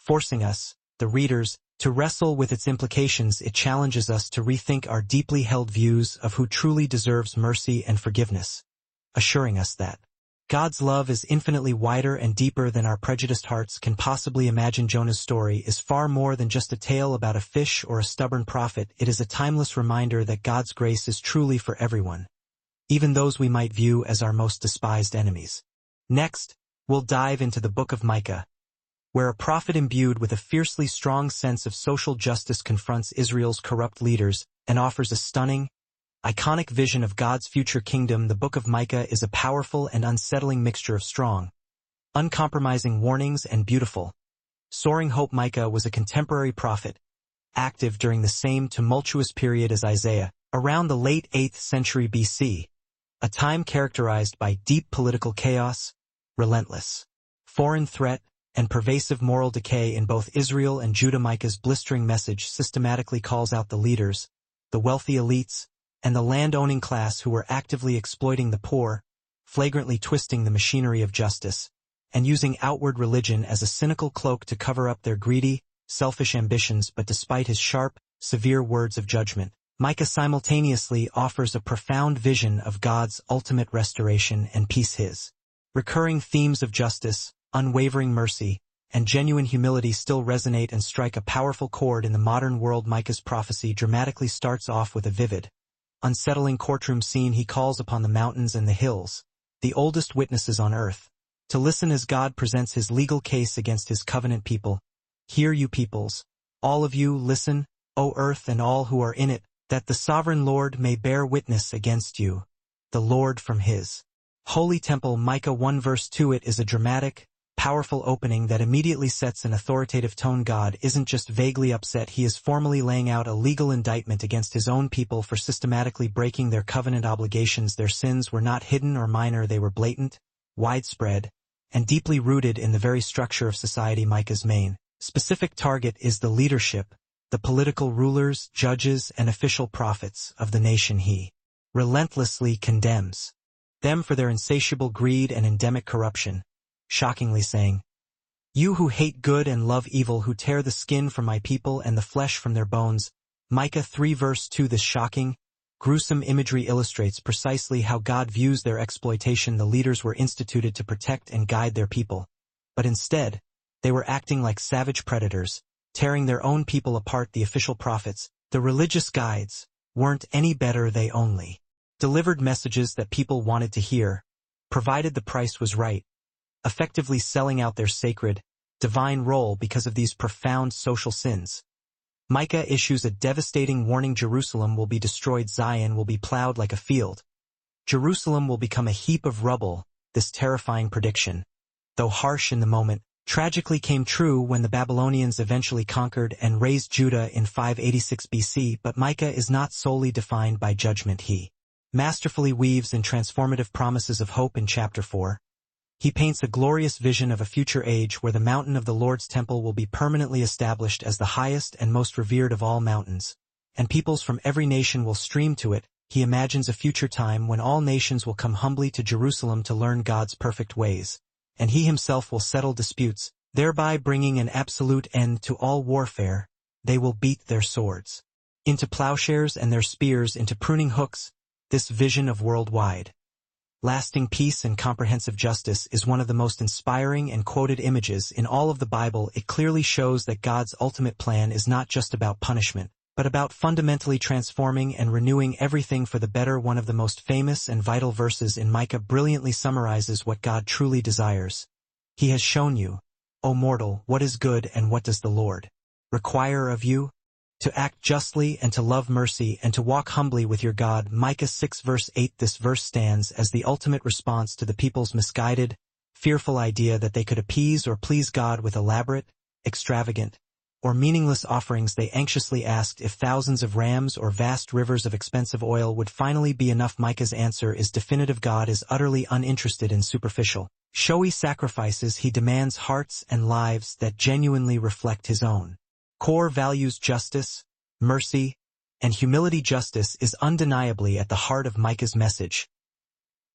forcing us, the readers, to wrestle with its implications. It challenges us to rethink our deeply held views of who truly deserves mercy and forgiveness, assuring us that God's love is infinitely wider and deeper than our prejudiced hearts can possibly imagine. Jonah's story is far more than just a tale about a fish or a stubborn prophet. It is a timeless reminder that God's grace is truly for everyone, even those we might view as our most despised enemies. Next, we'll dive into the book of Micah, where a prophet imbued with a fiercely strong sense of social justice confronts Israel's corrupt leaders and offers a stunning, iconic vision of God's future kingdom. The book of Micah is a powerful and unsettling mixture of strong, uncompromising warnings and beautiful, soaring hope. Micah was a contemporary prophet, active during the same tumultuous period as Isaiah, around the late eighth century B C, a time characterized by deep political chaos, relentless foreign threat, and pervasive moral decay in both Israel and Judah. Micah's blistering message systematically calls out the leaders, the wealthy elites, and the land-owning class who were actively exploiting the poor, flagrantly twisting the machinery of justice, and using outward religion as a cynical cloak to cover up their greedy, selfish ambitions. But despite his sharp, severe words of judgment, Micah simultaneously offers a profound vision of God's ultimate restoration and peace. His recurring themes of justice, unwavering mercy, and genuine humility still resonate and strike a powerful chord in the modern world. Micah's prophecy dramatically starts off with a vivid, unsettling courtroom scene. He calls upon the mountains and the hills, the oldest witnesses on earth, to listen as God presents his legal case against his covenant people. Hear, you peoples, all of you, listen, O earth and all who are in it, that the sovereign Lord may bear witness against you, the Lord from his holy temple. Micah one verse two. It is a dramatic, powerful opening that immediately sets an authoritative tone. God isn't just vaguely upset, he is formally laying out a legal indictment against his own people for systematically breaking their covenant obligations. Their sins were not hidden or minor, they were blatant, widespread, and deeply rooted in the very structure of society. Micah's main, specific target is the leadership, the political rulers, judges, and official prophets of the nation. He relentlessly condemns them for their insatiable greed and endemic corruption, shockingly saying, "You who hate good and love evil, who tear the skin from my people and the flesh from their bones." Micah three verse two. This shocking, gruesome imagery illustrates precisely how God views their exploitation. The leaders were instituted to protect and guide their people, but instead, they were acting like savage predators, tearing their own people apart. The official prophets, the religious guides, weren't any better. They only delivered messages that people wanted to hear, provided the price was right, effectively selling out their sacred, divine role. Because of these profound social sins, Micah issues a devastating warning: Jerusalem will be destroyed, Zion will be plowed like a field, Jerusalem will become a heap of rubble. This terrifying prediction, though harsh in the moment, tragically came true when the Babylonians eventually conquered and razed Judah in five eighty-six B C. But Micah is not solely defined by judgment. He masterfully weaves in transformative promises of hope. In chapter four, he paints a glorious vision of a future age where the mountain of the Lord's temple will be permanently established as the highest and most revered of all mountains, and peoples from every nation will stream to it. He imagines a future time when all nations will come humbly to Jerusalem to learn God's perfect ways, and he himself will settle disputes, thereby bringing an absolute end to all warfare. They will beat their swords into plowshares and their spears into pruning hooks. This vision of worldwide, lasting peace and comprehensive justice is one of the most inspiring and quoted images in all of the Bible. It clearly shows that God's ultimate plan is not just about punishment, but about fundamentally transforming and renewing everything for the better. One of the most famous and vital verses in Micah brilliantly summarizes what God truly desires. He has shown you, O mortal, what is good, and what does the Lord require of you? To act justly and to love mercy and to walk humbly with your God. Micah six verse eight. This verse stands as the ultimate response to the people's misguided, fearful idea that they could appease or please God with elaborate, extravagant, or meaningless offerings. They anxiously asked if thousands of rams or vast rivers of expensive oil would finally be enough. Micah's answer is definitive. God is utterly uninterested in superficial, showy sacrifices. He demands hearts and lives that genuinely reflect his own core values. Justice, mercy, and humility. Justice is undeniably at the heart of Micah's message.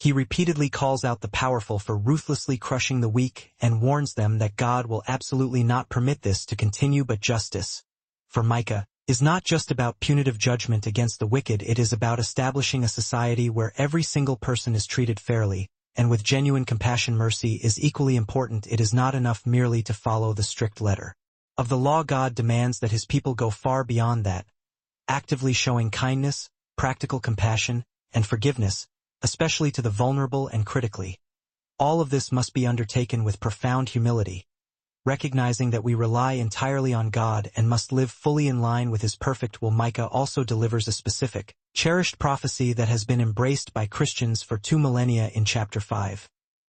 He repeatedly calls out the powerful for ruthlessly crushing the weak and warns them that God will absolutely not permit this to continue, but justice, for Micah, is not just about punitive judgment against the wicked. It is about establishing a society where every single person is treated fairly, and with genuine compassion. Mercy is equally important. It is not enough merely to follow the strict letter of the law. God demands that his people go far beyond that, actively showing kindness, practical compassion, and forgiveness, especially to the vulnerable and critically. All of this must be undertaken with profound humility, recognizing that we rely entirely on God and must live fully in line with his perfect will. Micah also delivers a specific, cherished prophecy that has been embraced by Christians for two millennia in chapter five.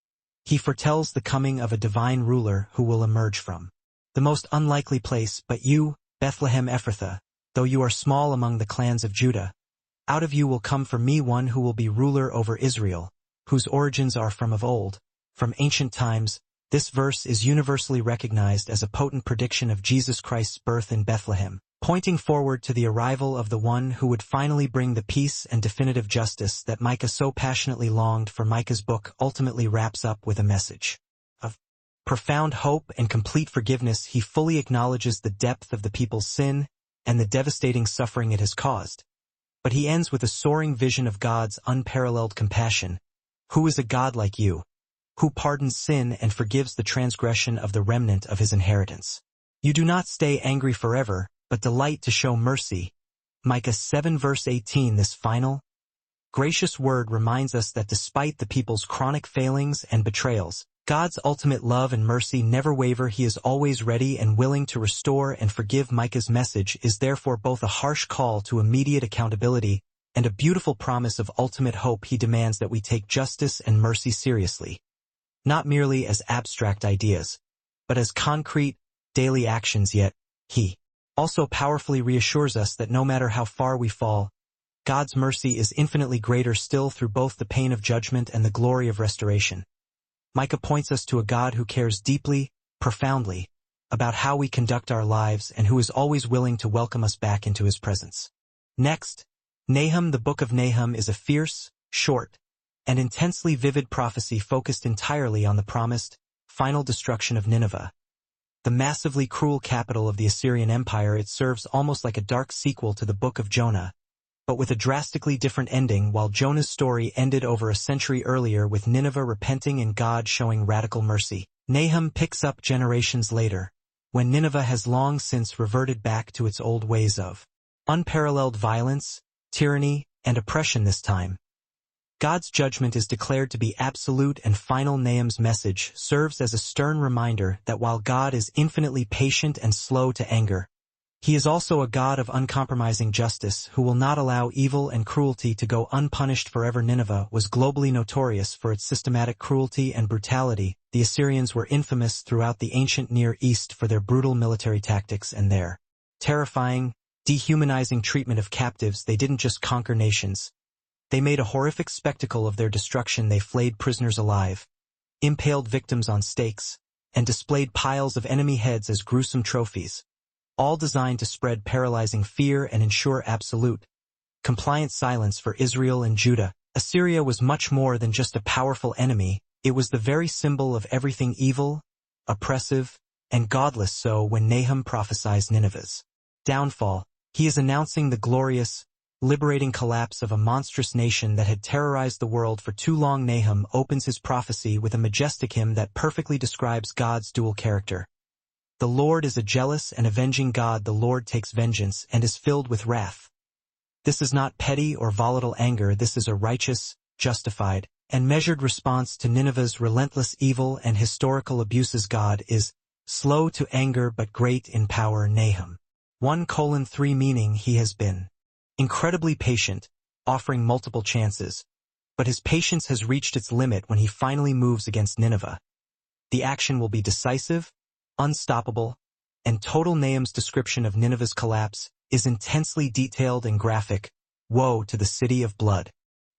He foretells the coming of a divine ruler who will emerge from the most unlikely place. But you, Bethlehem Ephrathah, though you are small among the clans of Judah, out of you will come for me one who will be ruler over Israel, whose origins are from of old, from ancient times. This verse is universally recognized as a potent prediction of Jesus Christ's birth in Bethlehem, pointing forward to the arrival of the one who would finally bring the peace and definitive justice that Micah so passionately longed for. Micah's book ultimately wraps up with a message of profound hope and complete forgiveness. He fully acknowledges the depth of the people's sin and the devastating suffering it has caused. But he ends with a soaring vision of God's unparalleled compassion. Who is a God like you, who pardons sin and forgives the transgression of the remnant of his inheritance? You do not stay angry forever, but delight to show mercy. Micah seven verse eighteen. This final, gracious word reminds us that despite the people's chronic failings and betrayals, God's ultimate love and mercy never waver. He is always ready and willing to restore and forgive. Micah's message is therefore both a harsh call to immediate accountability and a beautiful promise of ultimate hope. He demands that we take justice and mercy seriously, not merely as abstract ideas, but as concrete, daily actions. Yet, he also powerfully reassures us that no matter how far we fall, God's mercy is infinitely greater still. Through both the pain of judgment and the glory of restoration, Micah points us to a God who cares deeply, profoundly, about how we conduct our lives and who is always willing to welcome us back into his presence. Next, Nahum. The book of Nahum is a fierce, short, and intensely vivid prophecy focused entirely on the promised, final destruction of Nineveh, the massively cruel capital of the Assyrian Empire. It serves almost like a dark sequel to the book of Jonah, but with a drastically different ending. While Jonah's story ended over a century earlier with Nineveh repenting and God showing radical mercy, Nahum picks up generations later, when Nineveh has long since reverted back to its old ways of unparalleled violence, tyranny, and oppression. This time, God's judgment is declared to be absolute and final. Nahum's message serves as a stern reminder that while God is infinitely patient and slow to anger, he is also a God of uncompromising justice who will not allow evil and cruelty to go unpunished forever. Nineveh was globally notorious for its systematic cruelty and brutality. The Assyrians were infamous throughout the ancient Near East for their brutal military tactics and their terrifying, dehumanizing treatment of captives. They didn't just conquer nations. They made a horrific spectacle of their destruction. They flayed prisoners alive, impaled victims on stakes, and displayed piles of enemy heads as gruesome trophies, all designed to spread paralyzing fear and ensure absolute, compliant silence for Israel and Judah. Assyria was much more than just a powerful enemy. It was the very symbol of everything evil, oppressive, and godless. So when Nahum prophesies Nineveh's downfall, he is announcing the glorious, liberating collapse of a monstrous nation that had terrorized the world for too long. Nahum opens his prophecy with a majestic hymn that perfectly describes God's dual character. The Lord is a jealous and avenging God. The Lord takes vengeance and is filled with wrath. This is not petty or volatile anger. This is a righteous, justified, and measured response to Nineveh's relentless evil and historical abuses. God is slow to anger but great in power. Nahum one colon three meaning he has been incredibly patient, offering multiple chances, but his patience has reached its limit when he finally moves against Nineveh. The action will be decisive, unstoppable, and total. Nahum's description of Nineveh's collapse is intensely detailed and graphic. Woe to the city of blood,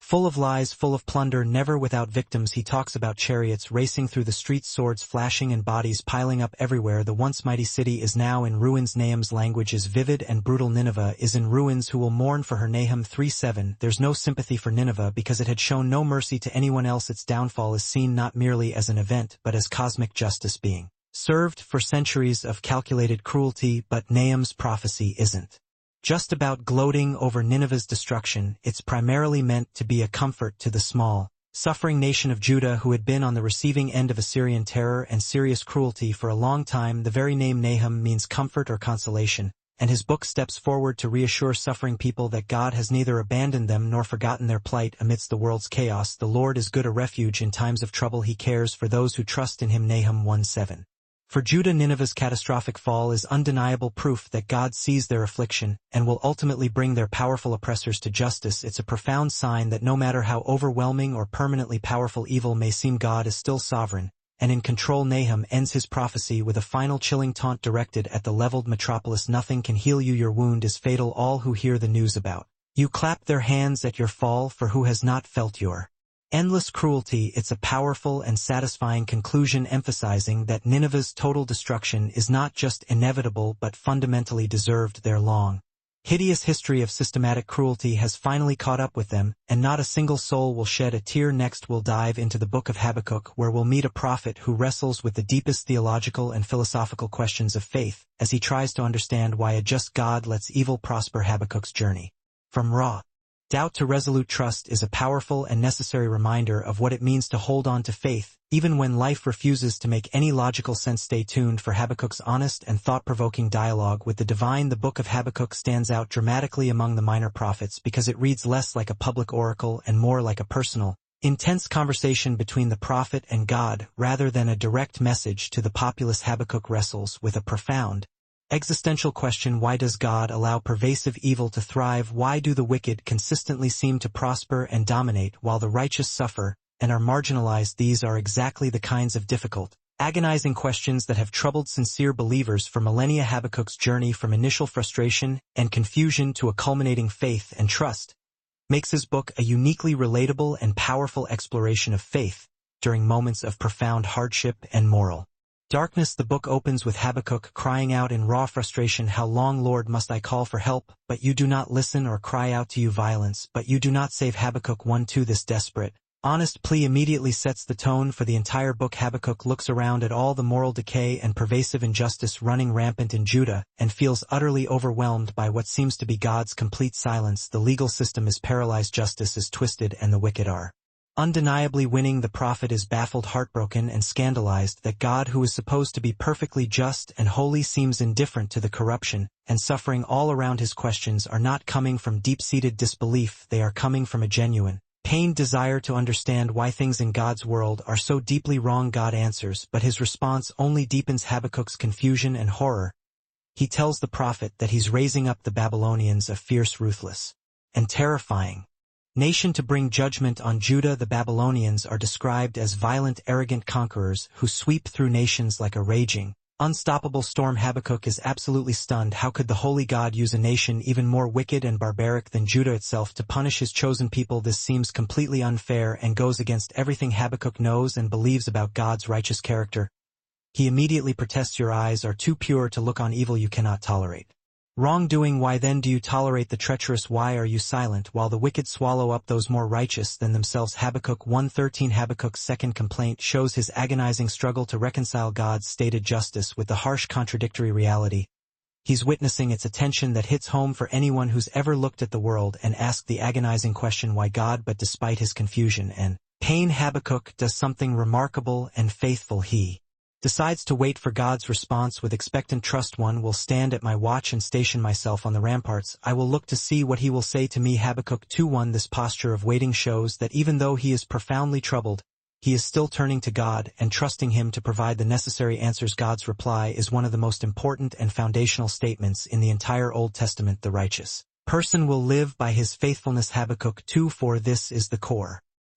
Full of lies, full of plunder, never without victims, he talks about chariots racing through the streets, swords flashing and bodies piling up everywhere. The once mighty city is now in ruins. Nahum's language is vivid and brutal. Nineveh is in ruins. Who will mourn for her? Nahum three seven. There's no sympathy for Nineveh because it had shown no mercy to anyone else. Its downfall is seen not merely as an event but as cosmic justice being served for centuries of calculated cruelty. But Nahum's prophecy isn't just about gloating over Nineveh's destruction. It's primarily meant to be a comfort to the small, suffering nation of Judah, who had been on the receiving end of Assyrian terror and serious cruelty for a long time. The very name Nahum means comfort or consolation, and his book steps forward to reassure suffering people that God has neither abandoned them nor forgotten their plight amidst the world's chaos. The Lord is good, a refuge in times of trouble. He cares for those who trust in him. Nahum one seven. For Judah, Nineveh's catastrophic fall is undeniable proof that God sees their affliction and will ultimately bring their powerful oppressors to justice. It's a profound sign that no matter how overwhelming or permanently powerful evil may seem, God is still sovereign and in control. Nahum ends his prophecy with a final chilling taunt directed at the leveled metropolis. Nothing can heal you. Your wound is fatal. All who hear the news about you clap their hands at your fall, for who has not felt your endless cruelty? It's a powerful and satisfying conclusion, emphasizing that Nineveh's total destruction is not just inevitable but fundamentally deserved. Their long, hideous history of systematic cruelty has finally caught up with them, and not a single soul will shed a tear. Next, we'll dive into the book of Habakkuk, where we'll meet a prophet who wrestles with the deepest theological and philosophical questions of faith as he tries to understand why a just God lets evil prosper. Habakkuk's journey from raw doubt to resolute trust is a powerful and necessary reminder of what it means to hold on to faith, even when life refuses to make any logical sense. Stay tuned for Habakkuk's honest and thought-provoking dialogue with the divine. The book of Habakkuk stands out dramatically among the minor prophets because it reads less like a public oracle and more like a personal, intense conversation between the prophet and God, rather than a direct message to the populace. Habakkuk wrestles with a profound, existential question: why does God allow pervasive evil to thrive? Why do the wicked consistently seem to prosper and dominate while the righteous suffer and are marginalized? These are exactly the kinds of difficult, agonizing questions that have troubled sincere believers for millennia. Habakkuk's journey from initial frustration and confusion to a culminating faith and trust makes his book a uniquely relatable and powerful exploration of faith during moments of profound hardship and moral darkness. The book opens with Habakkuk crying out in raw frustration, "How long, Lord, must I call for help, but you do not listen, or cry out to you violence, but you do not save?" Habakkuk one two. This desperate, honest plea immediately sets the tone for the entire book. Habakkuk looks around at all the moral decay and pervasive injustice running rampant in Judah and feels utterly overwhelmed by what seems to be God's complete silence. The legal system is paralyzed, justice is twisted, and the wicked are undeniably winning. The prophet is baffled, heartbroken, and scandalized that God, who is supposed to be perfectly just and holy, seems indifferent to the corruption and suffering all around. His questions are not coming from deep-seated disbelief, they are coming from a genuine, pained desire to understand why things in God's world are so deeply wrong. God answers, but his response only deepens Habakkuk's confusion and horror. He tells the prophet that he's raising up the Babylonians, a fierce, ruthless, and terrifying nation, to bring judgment on Judah. The Babylonians are described as violent, arrogant conquerors who sweep through nations like a raging, unstoppable storm. Habakkuk is absolutely stunned. How could the holy God use a nation even more wicked and barbaric than Judah itself to punish his chosen people? This seems completely unfair and goes against everything Habakkuk knows and believes about God's righteous character. He immediately protests, "Your eyes are too pure to look on evil you cannot tolerate wrongdoing. Why then do you tolerate the treacherous? Why are you silent while the wicked swallow up those more righteous than themselves?" Habakkuk one thirteen. Habakkuk's second complaint shows his agonizing struggle to reconcile God's stated justice with the harsh, contradictory reality he's witnessing. It's a tension that hits home for anyone who's ever looked at the world and asked the agonizing question, why God? But despite his confusion and pain, Habakkuk does something remarkable and faithful. He decides to wait for God's response with expectant trust. "One will stand at my watch and station myself on the ramparts. I will look to see what he will say to me." Habakkuk two one. This posture of waiting shows that even though he is profoundly troubled, he is still turning to God and trusting him to provide the necessary answers. God's reply is one of the most important and foundational statements in the entire Old Testament. The righteous person will live by his faithfulness. Habakkuk two four. This is the core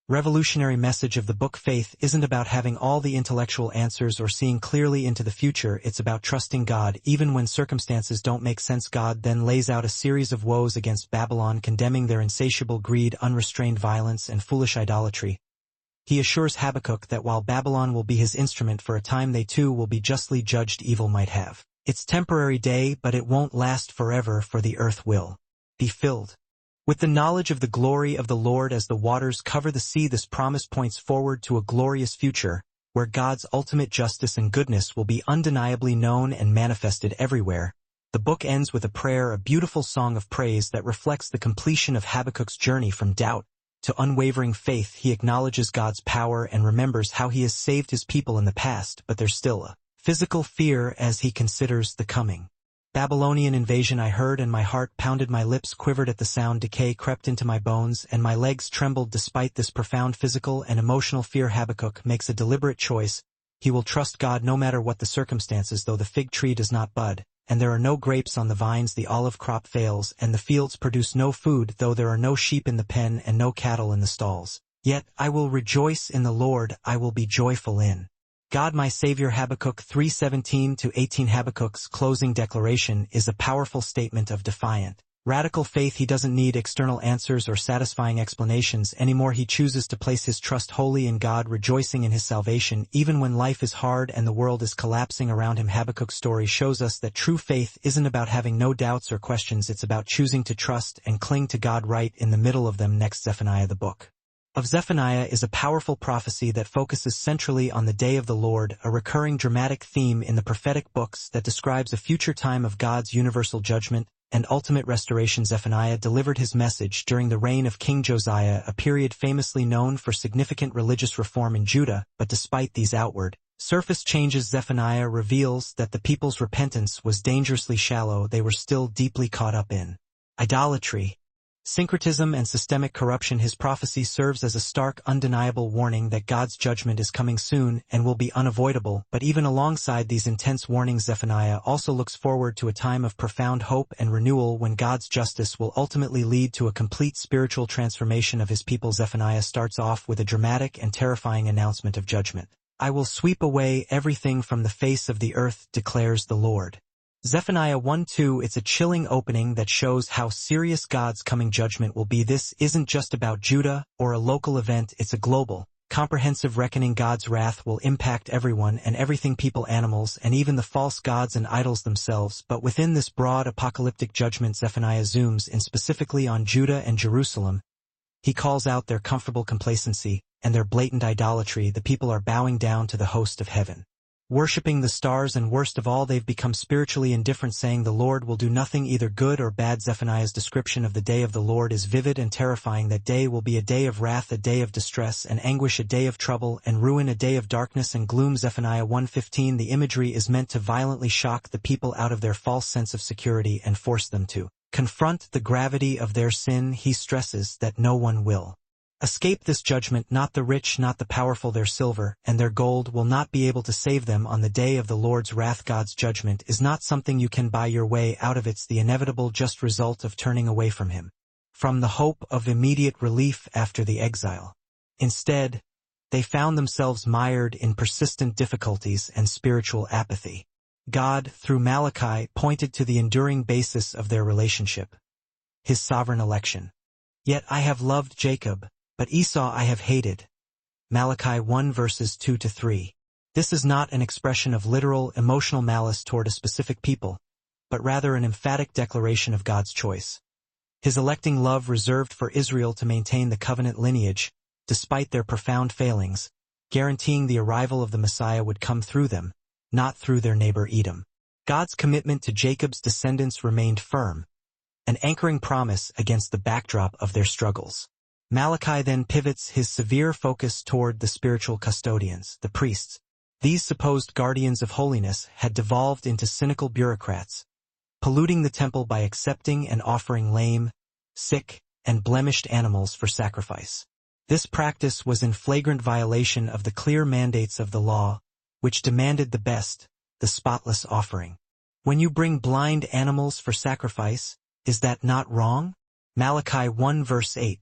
revolutionary message of the book. Faith isn't about having all the intellectual answers or seeing clearly into the future. It's about trusting God even when circumstances don't make sense. God then lays out a series of woes against Babylon, condemning their insatiable greed, unrestrained violence, and foolish idolatry. He assures Habakkuk that while Babylon will be his instrument for a time, they too will be justly judged. Evil might have its temporary day, but it won't last forever, for the earth will be filled with the knowledge of the glory of the Lord as the waters cover the sea. This promise points forward to a glorious future, where God's ultimate justice and goodness will be undeniably known and manifested everywhere. The book ends with a prayer, a beautiful song of praise that reflects the completion of Habakkuk's journey from doubt to unwavering faith. He acknowledges God's power and remembers how he has saved his people in the past, but there's still a physical fear as he considers the coming Babylonian invasion. I heard, and my heart pounded, my lips quivered at the sound. Decay crept into my bones, and my legs trembled. Despite this profound physical and emotional fear, Habakkuk makes a deliberate choice. He will trust God no matter what the circumstances. Though the fig tree does not bud, and there are no grapes on the vines, the olive crop fails, and the fields produce no food, though there are no sheep in the pen and no cattle in the stalls, yet I will rejoice in the Lord, I will be joyful in God my Savior. Habakkuk three seventeen to eighteen. Habakkuk's closing declaration is a powerful statement of defiant, radical faith. He doesn't need external answers or satisfying explanations anymore. He chooses to place his trust wholly in God, rejoicing in his salvation, even when life is hard and the world is collapsing around him. Habakkuk's story shows us that true faith isn't about having no doubts or questions. It's about choosing to trust and cling to God right in the middle of them. Next, Zephaniah. The book of Zephaniah is a powerful prophecy that focuses centrally on the day of the Lord, a recurring dramatic theme in the prophetic books that describes a future time of God's universal judgment and ultimate restoration. Zephaniah delivered his message during the reign of King Josiah, a period famously known for significant religious reform in Judah. But despite these outward, surface changes, Zephaniah reveals that the people's repentance was dangerously shallow. They were still deeply caught up in idolatry, syncretism, and systemic corruption. His prophecy serves as a stark, undeniable warning that God's judgment is coming soon and will be unavoidable. But even alongside these intense warnings, Zephaniah also looks forward to a time of profound hope and renewal when God's justice will ultimately lead to a complete spiritual transformation of his people. Zephaniah starts off with a dramatic and terrifying announcement of judgment. I will sweep away everything from the face of the earth, declares the Lord. Zephaniah one two. It's a chilling opening that shows how serious God's coming judgment will be. This isn't just about Judah or a local event, it's a global, comprehensive reckoning. God's wrath will impact everyone and everything, people, animals, and even the false gods and idols themselves. But within this broad apocalyptic judgment, Zephaniah zooms in specifically on Judah and Jerusalem. He calls out their comfortable complacency and their blatant idolatry. The people are bowing down to the host of heaven, worshipping the stars, and worst of all, they've become spiritually indifferent, saying the Lord will do nothing, either good or bad. Zephaniah's description of the day of the Lord is vivid and terrifying. That day will be a day of wrath, a day of distress and anguish, a day of trouble and ruin, a day of darkness and gloom. Zephaniah one fifteen. The imagery is meant to violently shock the people out of their false sense of security and force them to confront the gravity of their sin. He stresses that no one will escape this judgment, not the rich, not the powerful. Their silver and their gold will not be able to save them on the day of the Lord's wrath. God's judgment is not something you can buy your way out of. It's the inevitable just result of turning away from him, from the hope of immediate relief after the exile. Instead, they found themselves mired in persistent difficulties and spiritual apathy. God, through Malachi, pointed to the enduring basis of their relationship, his sovereign election. Yet I have loved Jacob, but Esau I have hated. Malachi one verses two to three. This is not an expression of literal, emotional malice toward a specific people, but rather an emphatic declaration of God's choice. His electing love reserved for Israel to maintain the covenant lineage, despite their profound failings, guaranteeing the arrival of the Messiah would come through them, not through their neighbor Edom. God's commitment to Jacob's descendants remained firm, an anchoring promise against the backdrop of their struggles. Malachi then pivots his severe focus toward the spiritual custodians, the priests. These supposed guardians of holiness had devolved into cynical bureaucrats, polluting the temple by accepting and offering lame, sick, and blemished animals for sacrifice. This practice was in flagrant violation of the clear mandates of the law, which demanded the best, the spotless offering. When you bring blind animals for sacrifice, is that not wrong? Malachi one verse eight.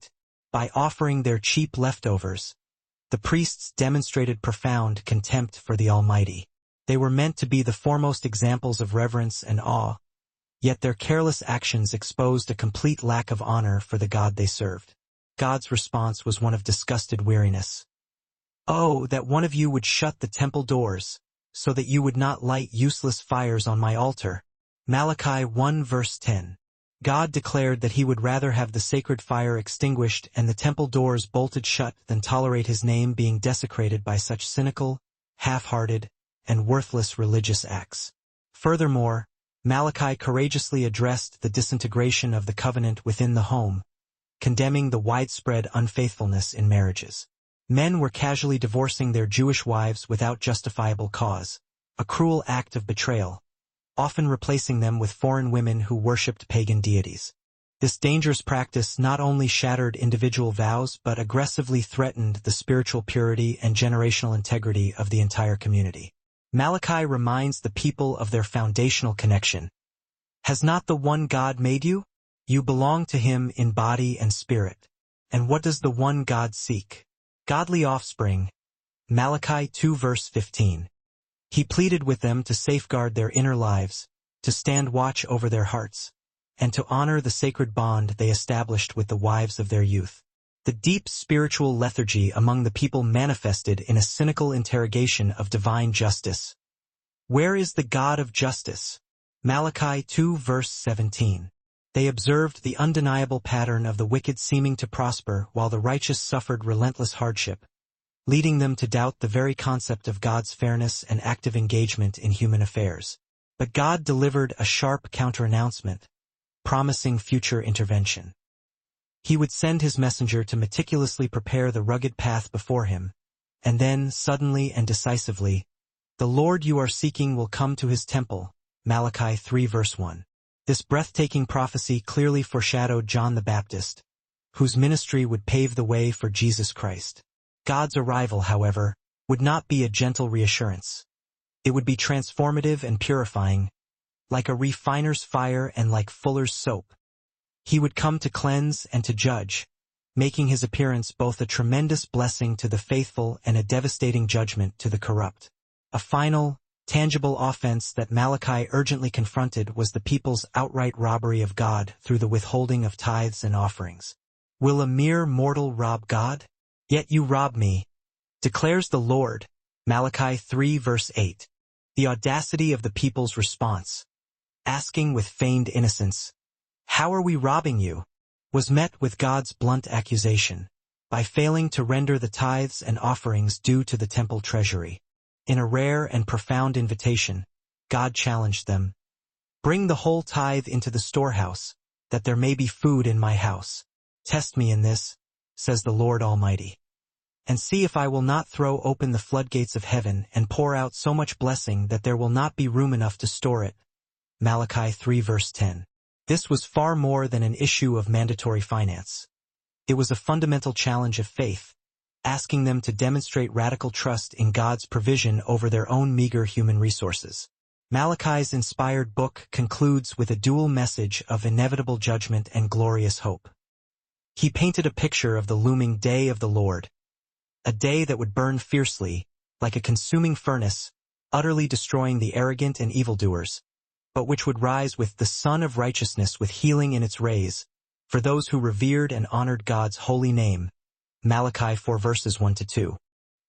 By offering their cheap leftovers, the priests demonstrated profound contempt for the Almighty. They were meant to be the foremost examples of reverence and awe, yet their careless actions exposed a complete lack of honor for the God they served. God's response was one of disgusted weariness. "Oh, that one of you would shut the temple doors, so that you would not light useless fires on my altar." Malachi one verse ten. God declared that he would rather have the sacred fire extinguished and the temple doors bolted shut than tolerate his name being desecrated by such cynical, half-hearted, and worthless religious acts. Furthermore, Malachi courageously addressed the disintegration of the covenant within the home, condemning the widespread unfaithfulness in marriages. Men were casually divorcing their Jewish wives without justifiable cause, a cruel act of betrayal, often replacing them with foreign women who worshipped pagan deities. This dangerous practice not only shattered individual vows but aggressively threatened the spiritual purity and generational integrity of the entire community. Malachi reminds the people of their foundational connection. Has not the one God made you? You belong to him in body and spirit. And what does the one God seek? Godly offspring. Malachi two verse fifteen. He pleaded with them to safeguard their inner lives, to stand watch over their hearts, and to honor the sacred bond they established with the wives of their youth. The deep spiritual lethargy among the people manifested in a cynical interrogation of divine justice. Where is the God of justice? Malachi two verse seventeen. They observed the undeniable pattern of the wicked seeming to prosper while the righteous suffered relentless hardship, leading them to doubt the very concept of God's fairness and active engagement in human affairs. But God delivered a sharp counter-announcement, promising future intervention. He would send his messenger to meticulously prepare the rugged path before him, and then, suddenly and decisively, the Lord you are seeking will come to his temple. Malachi three verse one. This breathtaking prophecy clearly foreshadowed John the Baptist, whose ministry would pave the way for Jesus Christ. God's arrival, however, would not be a gentle reassurance. It would be transformative and purifying, like a refiner's fire and like fuller's soap. He would come to cleanse and to judge, making his appearance both a tremendous blessing to the faithful and a devastating judgment to the corrupt. A final, tangible offense that Malachi urgently confronted was the people's outright robbery of God through the withholding of tithes and offerings. Will a mere mortal rob God? Yet you rob me, declares the Lord. Malachi three verse eight. The audacity of the people's response, asking with feigned innocence, "How are we robbing you?" was met with God's blunt accusation, by failing to render the tithes and offerings due to the temple treasury. In a rare and profound invitation, God challenged them, "Bring the whole tithe into the storehouse, that there may be food in my house. Test me in this, says the Lord Almighty, and see if I will not throw open the floodgates of heaven and pour out so much blessing that there will not be room enough to store it." Malachi three verse ten. This was far more than an issue of mandatory finance. It was a fundamental challenge of faith, asking them to demonstrate radical trust in God's provision over their own meager human resources. Malachi's inspired book concludes with a dual message of inevitable judgment and glorious hope. He painted a picture of the looming day of the Lord, a day that would burn fiercely, like a consuming furnace, utterly destroying the arrogant and evildoers, but which would rise with the sun of righteousness with healing in its rays, for those who revered and honored God's holy name. Malachi four verses one to two.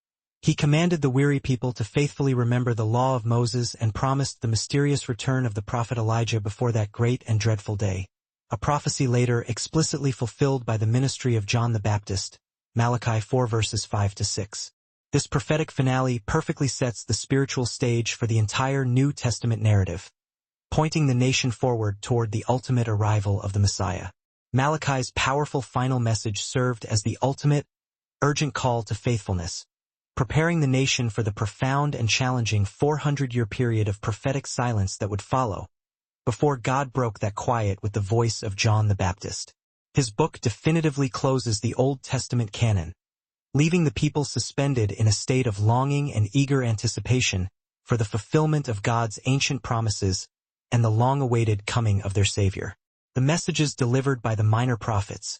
He commanded the weary people to faithfully remember the law of Moses and promised the mysterious return of the prophet Elijah before that great and dreadful day, a prophecy later explicitly fulfilled by the ministry of John the Baptist. Malachi four verses five to six. This prophetic finale perfectly sets the spiritual stage for the entire New Testament narrative, pointing the nation forward toward the ultimate arrival of the Messiah. Malachi's powerful final message served as the ultimate, urgent call to faithfulness, preparing the nation for the profound and challenging four hundred year period of prophetic silence that would follow, before God broke that quiet with the voice of John the Baptist. His book definitively closes the Old Testament canon, leaving the people suspended in a state of longing and eager anticipation for the fulfillment of God's ancient promises and the long-awaited coming of their Savior. The messages delivered by the minor prophets,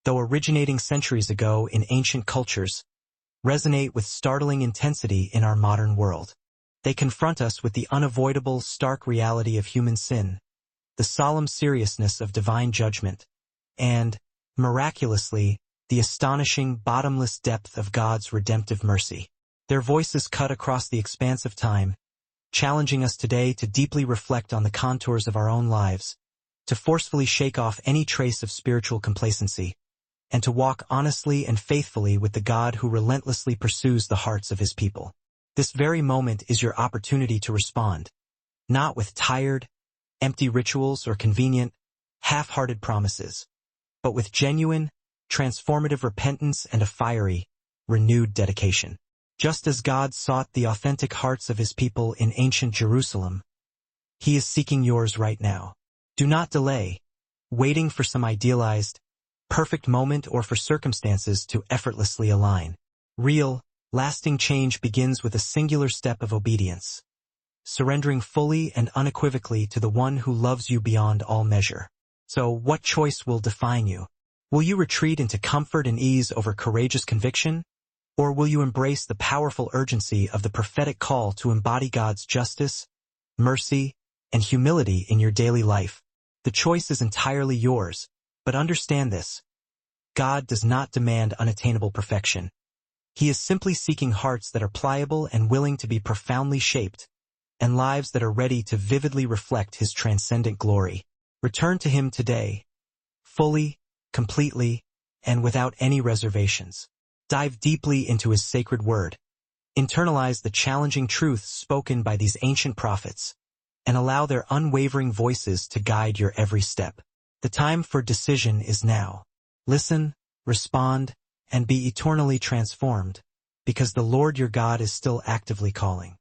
though originating centuries ago in ancient cultures, resonate with startling intensity in our modern world. They confront us with the unavoidable, stark reality of human sin, the solemn seriousness of divine judgment, and, miraculously, the astonishing, bottomless depth of God's redemptive mercy. Their voices cut across the expanse of time, challenging us today to deeply reflect on the contours of our own lives, to forcefully shake off any trace of spiritual complacency, and to walk honestly and faithfully with the God who relentlessly pursues the hearts of his people. This very moment is your opportunity to respond, not with tired, empty rituals or convenient, half-hearted promises, but with genuine, transformative repentance and a fiery, renewed dedication. Just as God sought the authentic hearts of his people in ancient Jerusalem, he is seeking yours right now. Do not delay, waiting for some idealized, perfect moment or for circumstances to effortlessly align. Real, lasting change begins with a singular step of obedience, surrendering fully and unequivocally to the one who loves you beyond all measure. So, what choice will define you? Will you retreat into comfort and ease over courageous conviction? Or will you embrace the powerful urgency of the prophetic call to embody God's justice, mercy, and humility in your daily life? The choice is entirely yours, but understand this. God does not demand unattainable perfection. He is simply seeking hearts that are pliable and willing to be profoundly shaped, and lives that are ready to vividly reflect his transcendent glory. Return to him today, fully, completely, and without any reservations. Dive deeply into his sacred word, internalize the challenging truths spoken by these ancient prophets, and allow their unwavering voices to guide your every step. The time for decision is now. Listen, respond, and be eternally transformed, because the Lord your God is still actively calling.